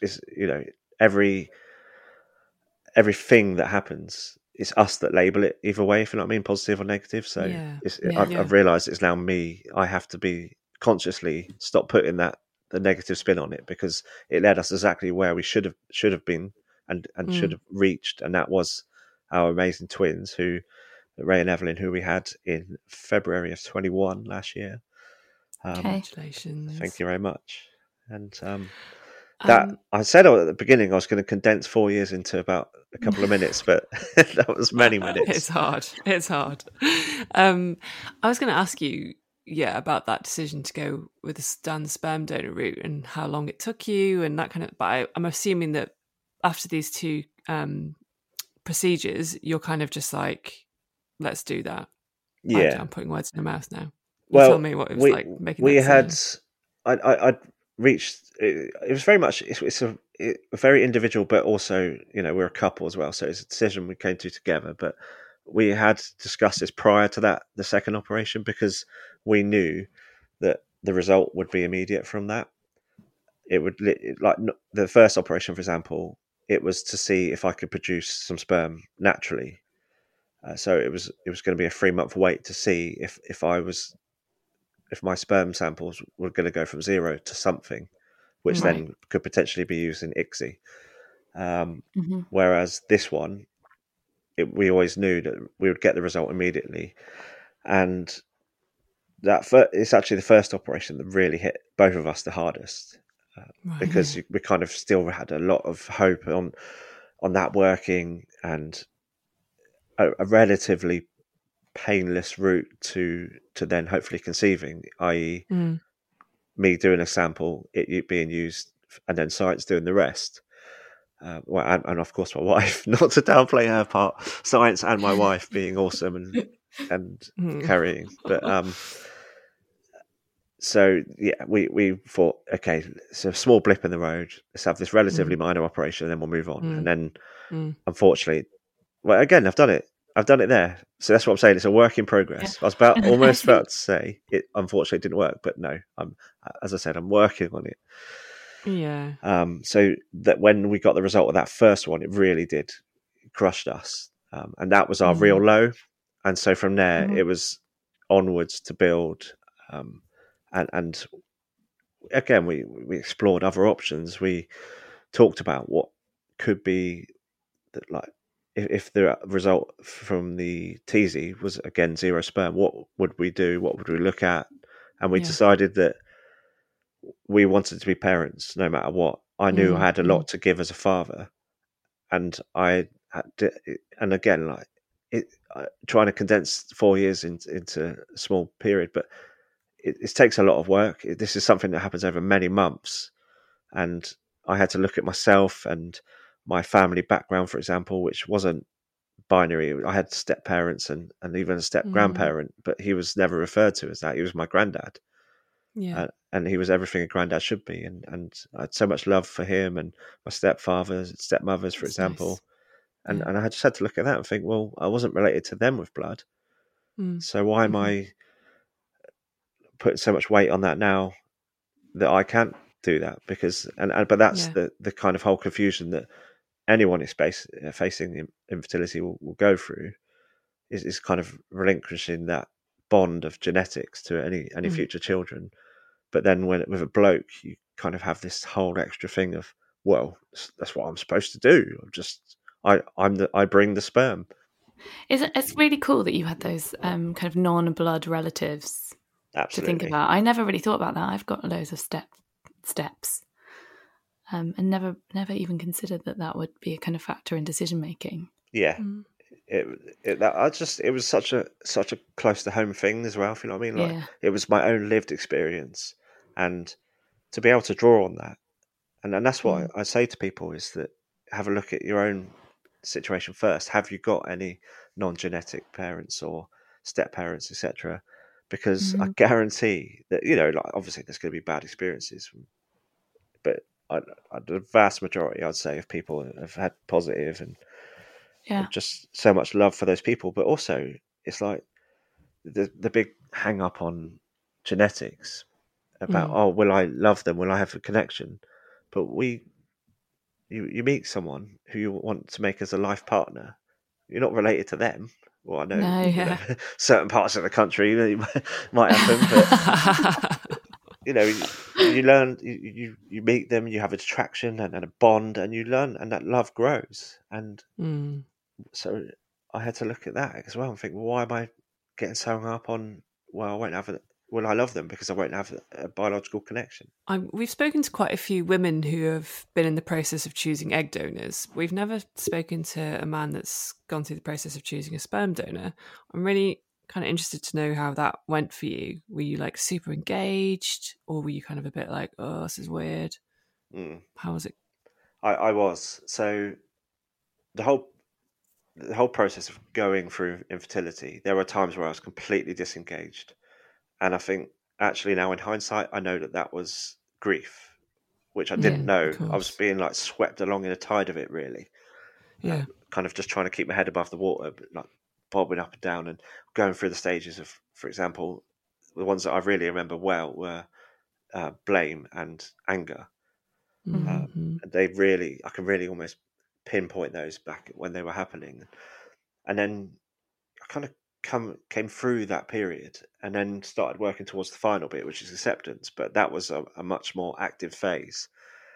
everything that happens, it's us that label it either way, if you know what I mean, positive or negative. So I've realised it's now me. I have to be consciously stop putting the negative spin on it, because it led us exactly where we should have been and should have reached, and that was our amazing twins, Ray and Evelyn, who we had in February of 21 last year. Congratulations! Thank you very much. And that I said at the beginning I was going to condense 4 years into about a couple of minutes, but that was many minutes. It's hard. I was going to ask you, about that decision to go down the sperm donor route and how long it took you and that kind of. But I'm assuming that after these two procedures, you're kind of just like, let's do that. Yeah, I'm putting words in your mouth now. Tell me what it was like making. We had, I reached. It was very much. It's a very individual, but also we're a couple as well, so it's a decision we came to together. But we had discussed this prior to the second operation, because we knew that the result would be immediate from that. It would like the first operation, for example. It was to see if I could produce some sperm naturally. So it was going to be a 3-month wait to see if my sperm samples were going to go from 0 to something, which then could potentially be used in ICSI. Whereas this one, we always knew that we would get the result immediately, and it's actually the first operation that really hit both of us the hardest. Because we kind of still had a lot of hope on that working, and a relatively painless route to then hopefully conceiving, i.e. me doing a sample, it being used, and then science doing the rest. and of course my wife, not to downplay her part, science and my wife being awesome and carrying. But so yeah, we thought, okay, it's a small blip in the road. Let's have this relatively minor operation, and then we'll move on. And then, unfortunately, well, again, I've done it there. So that's what I'm saying. It's a work in progress. I was almost about to say it. Unfortunately, didn't work, but no, as I said, I'm working on it. Yeah. So that when we got the result of that first one, it really did crushed us, and that was our real low. And so from there, it was onwards to build. And again, we explored other options. We talked about what could be that, like, if the result from the TZ was again 0 sperm, what would we do? What would we look at? And we decided that we wanted to be parents no matter what. I knew I had a lot to give as a father, and I had to, and again, like trying to condense 4 years into a small period, but it takes a lot of work. This is something that happens over many months, and I had to look at myself and my family background, for example, which wasn't binary. I had step parents and even a step grandparent, but he was never referred to as that. He was my granddad. Yeah. And he was everything a granddad should be. And I had so much love for him and my stepfathers, stepmothers, for example. Nice. And I just had to look at that and think, well, I wasn't related to them with blood. So why am I putting so much weight on that now that I can't do that? Because but that's the kind of whole confusion that anyone is facing infertility will go through, is kind of relinquishing that bond of genetics to any future children. But then with a bloke, you kind of have this whole extra thing of, well, that's what I'm supposed to do. I bring the sperm. It's really cool that you had those kind of non-blood relatives to think about. I never really thought about that. I've got loads of steps, and never even considered that would be a kind of factor in decision making. Yeah. It was such a close to home thing as well, if you know what I mean. Like, it was my own lived experience, and to be able to draw on that, and that's what I say to people, is that have a look at your own situation first. Have you got any non-genetic parents or step parents, etc.? Because I guarantee that, like, obviously there's going to be bad experiences, but the vast majority, I'd say, of people have had positive and just so much love for those people. But also, it's like the big hang up on genetics about, will I love them? Will I have a connection? But you meet someone who you want to make as a life partner. You're not related to them. Well, I know, certain parts of the country might happen, but you learn, you meet them, you have a attraction and a bond, and you learn, and that love grows. And so I had to look at that as well and think, well, why am I getting so hung up on, well, will I love them because I won't have a biological connection? We've spoken to quite a few women who have been in the process of choosing egg donors. We've never spoken to a man that's gone through the process of choosing a sperm donor. I'm really kind of interested to know how that went for you. Were you like super engaged, or were you kind of a bit like, oh, this is weird? How was it? I was. So the whole process of going through infertility, there were times where I was completely disengaged. And I think actually now in hindsight, I know that was grief, which I didn't know. I was being like swept along in a tide of it, really. Yeah. Kind of just trying to keep my head above the water, but like bobbing up and down and going through the stages of, for example, the ones that I really remember well were blame and anger. I can really almost pinpoint those back when they were happening. And then I kind of came through that period and then started working towards the final bit, which is acceptance. But that was a much more active phase.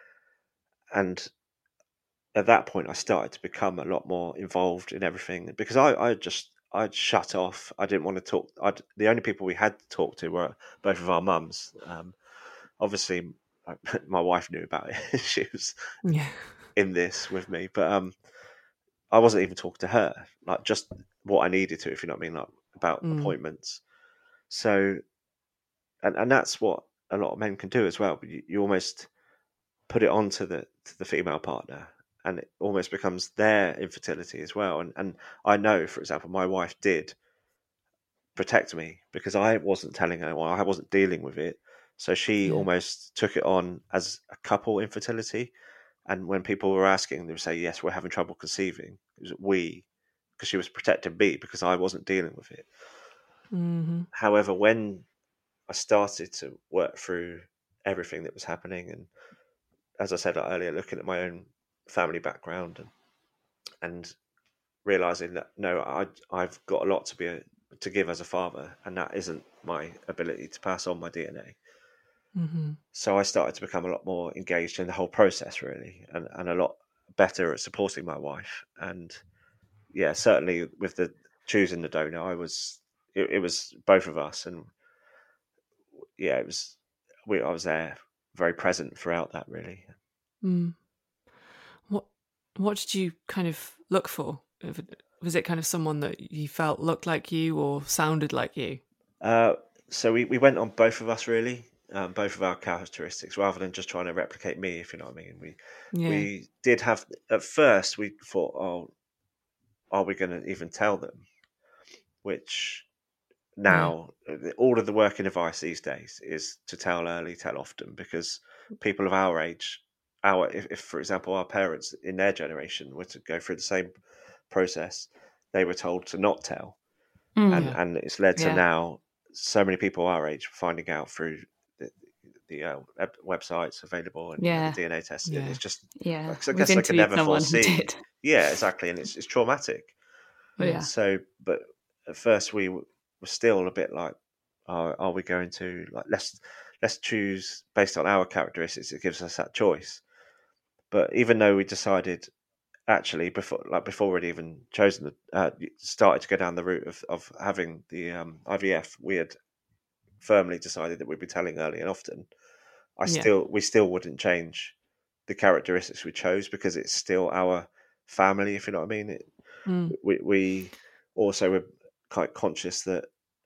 And at that point, I started to become a lot more involved in everything, because I'd shut off. I didn't want to talk. The only people we had to talk to were both of our mums. Obviously, my wife knew about it. She was in this with me, but I wasn't even talking to her, like just what I needed to, if you know what I mean, like about appointments. So, and that's what a lot of men can do as well. But you almost put it onto the female partner, and it almost becomes their infertility as well. And I know, for example, my wife did protect me because I wasn't telling anyone, I wasn't dealing with it. So she almost took it on as a couple infertility. And when people were asking, they would say, yes, we're having trouble conceiving. It was we, because she was protecting me because I wasn't dealing with it. Mm-hmm. However, when I started to work through everything that was happening, and as I said earlier, looking at my own family background and realizing that, no, I've got a lot to give as a father, and that isn't my ability to pass on my DNA. Mm-hmm. So I started to become a lot more engaged in the whole process, really, and a lot better at supporting my wife. And yeah, certainly with the choosing the donor, it was both of us, and yeah, I was there, very present throughout that, really. Mm. What did you kind of look for? Was it kind of someone that you felt looked like you or sounded like you? So we went on both of us, really. Both of our characteristics, rather than just trying to replicate me, if you know what I mean. We did have, at first we thought, oh, are we going to even tell them? Which now, all of the working advice these days is to tell early, tell often, because people of our age, if for example our parents in their generation were to go through the same process, they were told to not tell, and it's led to now so many people our age finding out through the websites available and the DNA tests. Yeah. It's just, I guess I could never foresee. Yeah, exactly, and it's traumatic. So, but at first we were still a bit like, are we going to, like, let's choose based on our characteristics? It gives us that choice. But even though we decided, actually, before we'd even chosen started to go down the route of having the IVF, we had firmly decided that we'd be telling early and often. We still wouldn't change the characteristics we chose, because it's still our family, if you know what I mean. We also were quite conscious that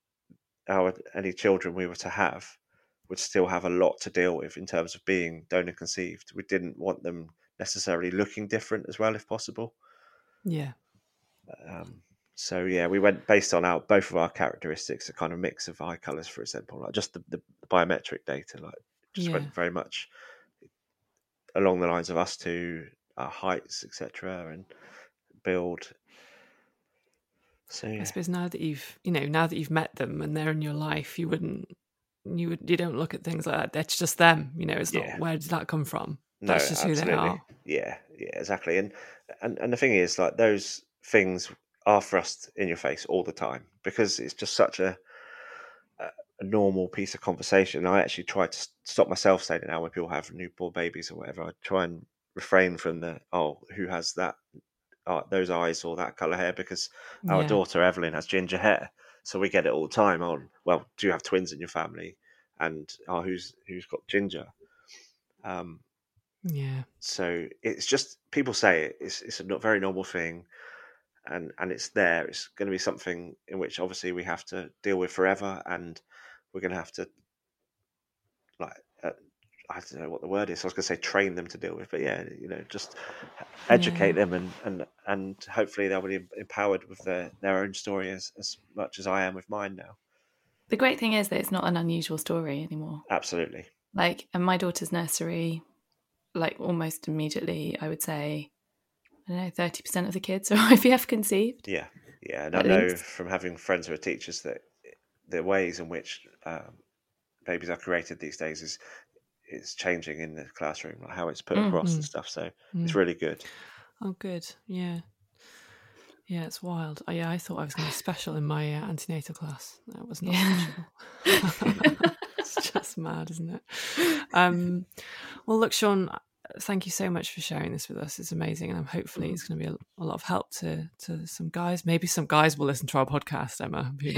any children we were to have would still have a lot to deal with in terms of being donor conceived. We didn't want them necessarily looking different as well, if possible. Yeah. So yeah, we went based on both of our characteristics, a kind of mix of eye colours, for example, like just the biometric data, like just went very much along the lines of us two, our heights, etc., and build. So I suppose now that you've met them and they're in your life, you don't look at things like that. That's just them. It's not, where did that come from? That's just absolutely. Who they are. Yeah, exactly. And the thing is, like, those things are thrust in your face all the time, because it's just such a normal piece of conversation. I actually try to stop myself saying it now when people have newborn babies or whatever. I try and refrain from who has that, those eyes or that colour hair, because our daughter Evelyn has ginger hair, so we get it all the time on, well, do you have twins in your family, and who's got ginger. So it's just, people say it's a very normal thing, and it's there. It's going to be something in which obviously we have to deal with forever, and we're going to have to, like, I don't know what the word is. I was going to say train them to deal with, but just educate them, and hopefully they'll be empowered with their own story as much as I am with mine now. The great thing is that it's not an unusual story anymore. Absolutely. Like, in my daughter's nursery, like, almost immediately, I would say, I don't know, 30% of the kids are IVF conceived. Yeah. And I know from having friends who are teachers that the ways in which babies are created these days is changing in the classroom, like how it's put across and stuff. So it's really good. Oh, good. Yeah, it's wild. I thought I was going to be special in my antenatal class. That was not special. It's just mad, isn't it? Well, look, Sean, thank you so much for sharing this with us. It's amazing, and hopefully it's going to be a lot of help to some guys. Maybe some guys will listen to our podcast, Emma. Who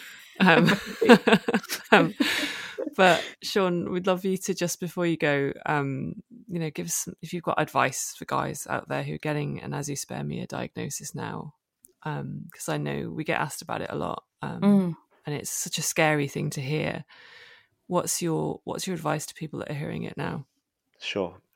knows? But Sean, we'd love you to, just before you go, give us if you've got advice for guys out there who are getting an azoospermia diagnosis now, because I know we get asked about it a lot, and it's such a scary thing to hear. What's your advice to people that are hearing it now? Sure, and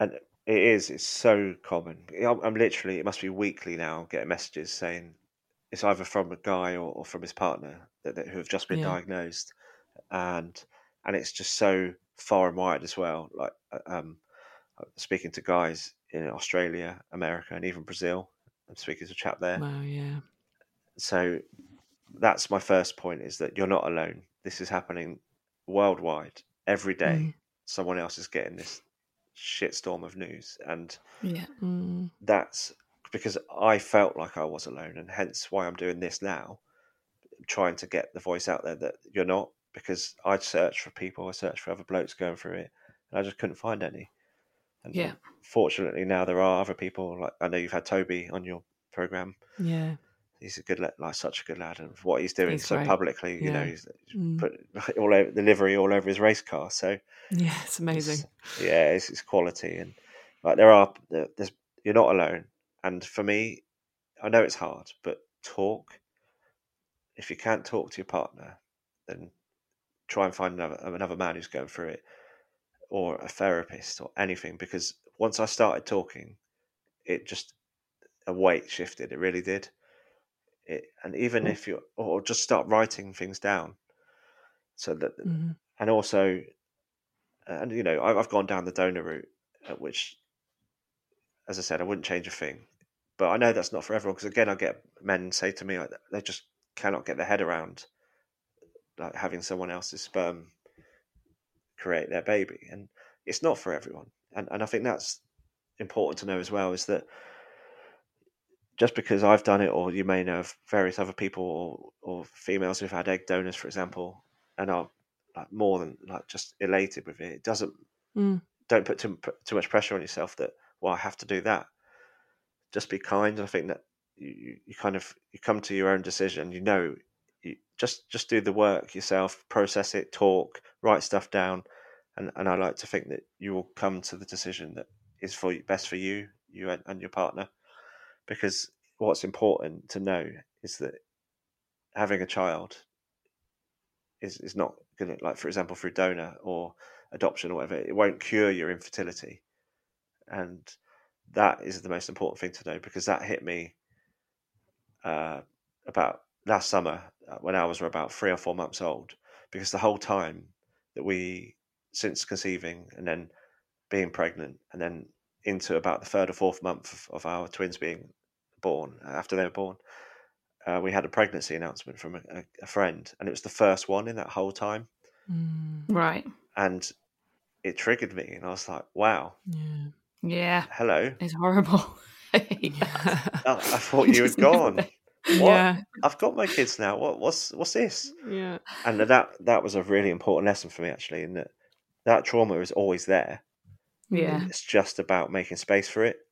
It is. It's so common. I'm literally, it must be weekly now, getting messages saying it's either from a guy or from his partner who have just been diagnosed. And it's just so far and wide as well. Like, speaking to guys in Australia, America, and even Brazil. I'm speaking to a chap there. Wow, yeah. So that's my first point, is that you're not alone. This is happening worldwide. Every day, someone else is getting this shitstorm of news. And that's because I felt like I was alone, and hence why I'm doing this now, trying to get the voice out there that you're not, because I'd searched for people, I searched for other blokes going through it, and I just couldn't find any. And fortunately now there are other people, like I know you've had Toby on your program. Yeah. He's a good, like such a good lad, and what he's doing so great. publicly, you know, he's put all over the livery all over his race car. So yeah, it's amazing. It's quality, and like there's you're not alone. And for me, I know it's hard, but talk. If you can't talk to your partner, then try and find another man who's going through it, or a therapist or anything. Because once I started talking, it just a weight shifted. It really did. And even if you, or just start writing things down, so that, and also, and you know, I've gone down the donor route, which, as I said, I wouldn't change a thing, but I know that's not for everyone. Because again, I get men say to me, like, they just cannot get their head around like having someone else's sperm create their baby, and it's not for everyone. And I think that's important to know as well, is that just because I've done it, or you may know of various other people or females who've had egg donors, for example, and are like more than like just elated with it, it doesn't. Don't put too much pressure on yourself that, well, I have to do that. Just be kind. I think that you come to your own decision. You know, you just do the work yourself, process it, talk, write stuff down, and I like to think that you will come to the decision that is best for you and your partner. Because what's important to know is that having a child is not going to, like, for example, through donor or adoption or whatever, it won't cure your infertility. And that is the most important thing to know, because that hit me about last summer when I was about 3 or 4 months old. Because the whole time that since conceiving and then being pregnant and then into about the 3rd or 4th month of our twins being born, after they were born, we had a pregnancy announcement from a friend, and it was the first one in that whole time. Right. And it triggered me, and I was like, wow. Yeah. Hello. It's horrible. I thought you had gone. What? Yeah. I've got my kids now. What's this? Yeah. And that was a really important lesson for me, actually, in that trauma is always there. Yeah. It's just about making space for it.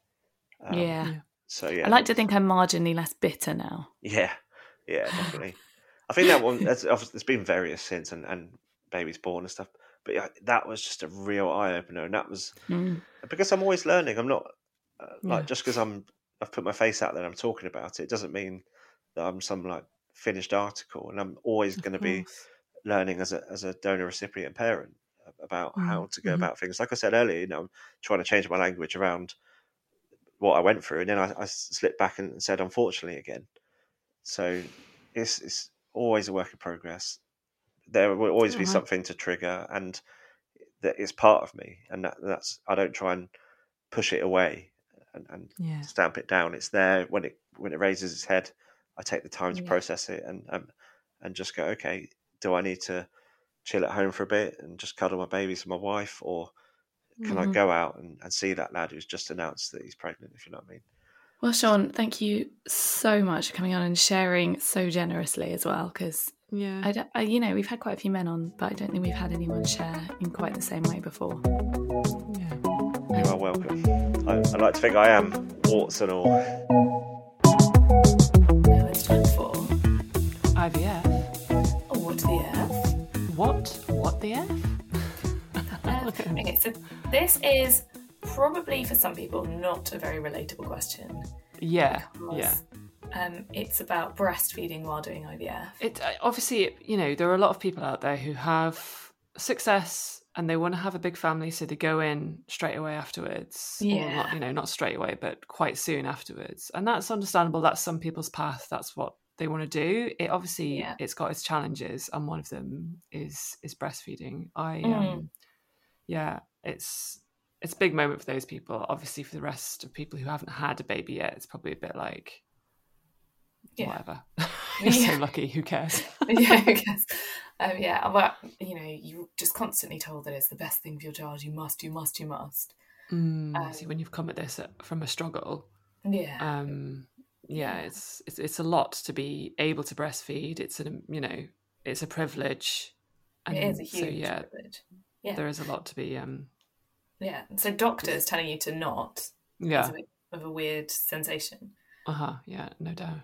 So yeah, I like to think I'm marginally less bitter now. Yeah, definitely. I think that one, there's been various since, and babies born and stuff. But yeah, that was just a real eye opener, and that was because I'm always learning. I'm not like, just because I've put my face out there and I'm talking about it doesn't mean that I'm some like finished article. And I'm always going to be learning as a donor recipient parent about how to go about things. Like I said earlier, you know, I'm trying to change my language around what I went through, and then I slipped back and said unfortunately again. So it's always a work in progress. There will always be something to trigger, and that it's part of me, and that's, I don't try and push it away and stamp it down. It's there when it raises its head. I take the time to process it and just go, okay, do I need to chill at home for a bit and just cuddle my babies with my wife, or can I go out and see that lad who's just announced that he's pregnant, if you know what I mean? Well, Sean, thank you so much for coming on and sharing so generously as well, because you know, we've had quite a few men on, but I don't think we've had anyone share in quite the same way before. You are welcome. I like to think I am, warts and all. Now it's time for IVF. What the F? What the F? Okay, so this is probably for some people not a very relatable question. Yeah. It's about breastfeeding while doing IVF. It obviously, you know, there are a lot of people out there who have success and they want to have a big family, so they go in straight away afterwards. Yeah. Or not straight away, but quite soon afterwards. And that's understandable. That's some people's path. That's what they want to do. It obviously, it's got its challenges, and one of them is breastfeeding. It's a big moment for those people. Obviously, for the rest of people who haven't had a baby yet, it's probably a bit like, whatever. You're so lucky. Who cares? Who cares? Well, you're just constantly told that it's the best thing for your child. You must. See, when you've come at this from a struggle, it's a lot to be able to breastfeed. It's it's a privilege. And it is a huge privilege. Yeah, there is a lot to be. So doctors telling you to not. Yeah, is a bit of a weird sensation. Yeah, no doubt.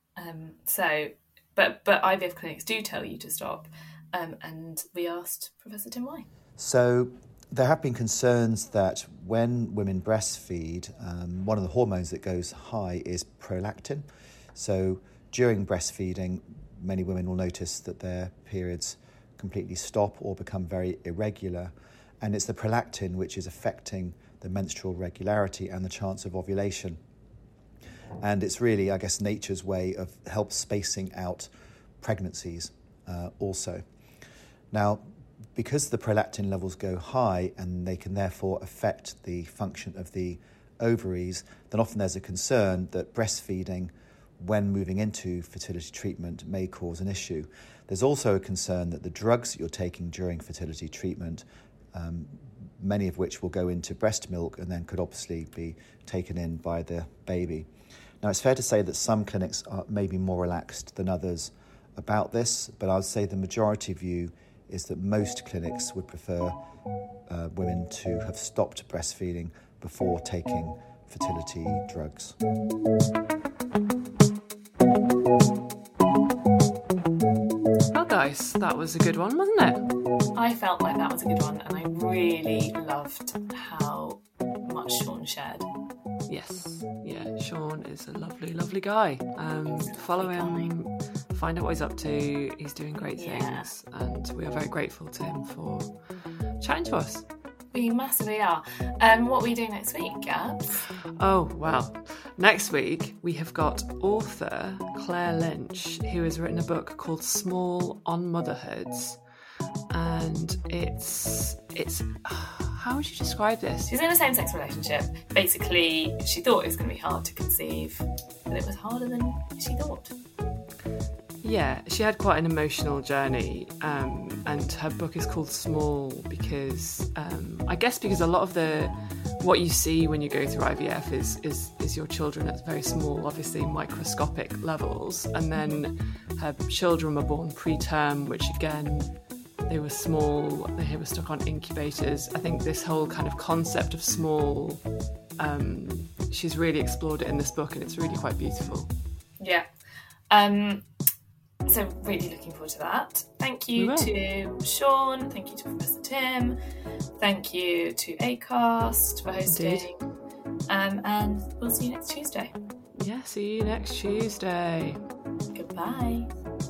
But IVF clinics do tell you to stop, and we asked Professor Tim why. So there have been concerns that when women breastfeed, one of the hormones that goes high is prolactin. So during breastfeeding, many women will notice that their periods completely stop or become very irregular, and it's the prolactin which is affecting the menstrual regularity and the chance of ovulation. And it's really, I guess, nature's way of help spacing out pregnancies also. Now, because the prolactin levels go high and they can therefore affect the function of the ovaries, then often there's a concern that breastfeeding when moving into fertility treatment may cause an issue. There's also a concern that the drugs that you're taking during fertility treatment, many of which will go into breast milk and then could obviously be taken in by the baby. Now, it's fair to say that some clinics are maybe more relaxed than others about this, but I would say the majority view is that most clinics would prefer women to have stopped breastfeeding before taking fertility drugs. Well, guys, that was a good one, wasn't it? I felt like that was a good one, and I really loved how much Sean shared. Yes, Sean is a lovely, lovely guy. Follow him, find out what he's up to. He's doing great things, and we are very grateful to him for chatting to us. We massively are. What are we doing next week, Gabs? Oh, well, next week we have got author Claire Lynch, who has written a book called Small on Motherhoods, and it's how would you describe this? She's in a same-sex relationship. Basically, she thought it was going to be hard to conceive, but it was harder than she thought. Yeah, she had quite an emotional journey, and her book is called Small because, I guess because a lot of what you see when you go through IVF is your children at very small, obviously microscopic levels, and then her children were born preterm, which again, they were small, they were stuck on incubators. I think this whole kind of concept of small, she's really explored it in this book, and it's really quite beautiful. Yeah. So really looking forward to that. Thank you to Sean, thank you to Professor Tim, thank you to Acast for hosting. And we'll see you next Tuesday. Yeah, see you next Tuesday. Goodbye.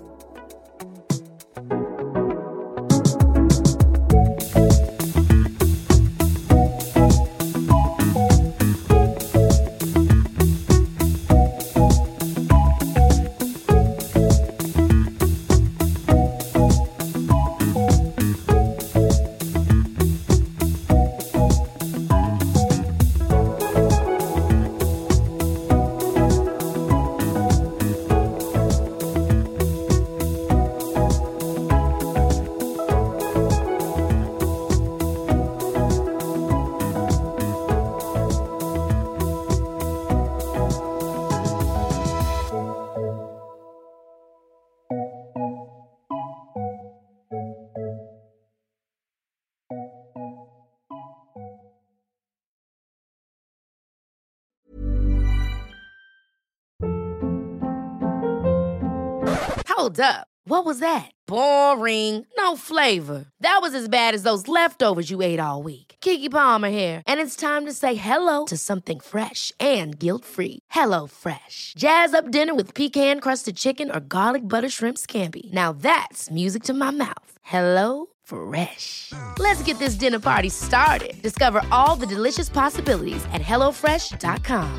Hold up. What was that? Boring. No flavor. That was as bad as those leftovers you ate all week. Keke Palmer here, and it's time to say hello to something fresh and guilt-free. Hello Fresh. Jazz up dinner with pecan-crusted chicken or garlic butter shrimp scampi. Now that's music to my mouth. Hello Fresh. Let's get this dinner party started. Discover all the delicious possibilities at HelloFresh.com.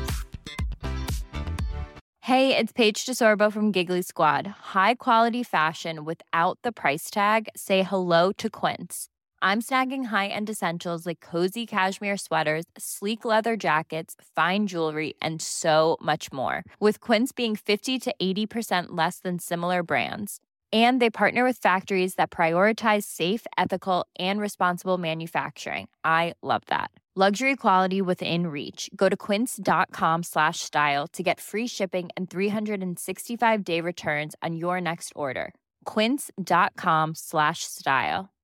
Hey, it's Paige DeSorbo from Giggly Squad. High quality fashion without the price tag. Say hello to Quince. I'm snagging high-end essentials like cozy cashmere sweaters, sleek leather jackets, fine jewelry, and so much more. With Quince being 50 to 80% less than similar brands. And they partner with factories that prioritize safe, ethical, and responsible manufacturing. I love that. Luxury quality within reach. Go to quince.com/style to get free shipping and 365-day returns on your next order. Quince.com/style.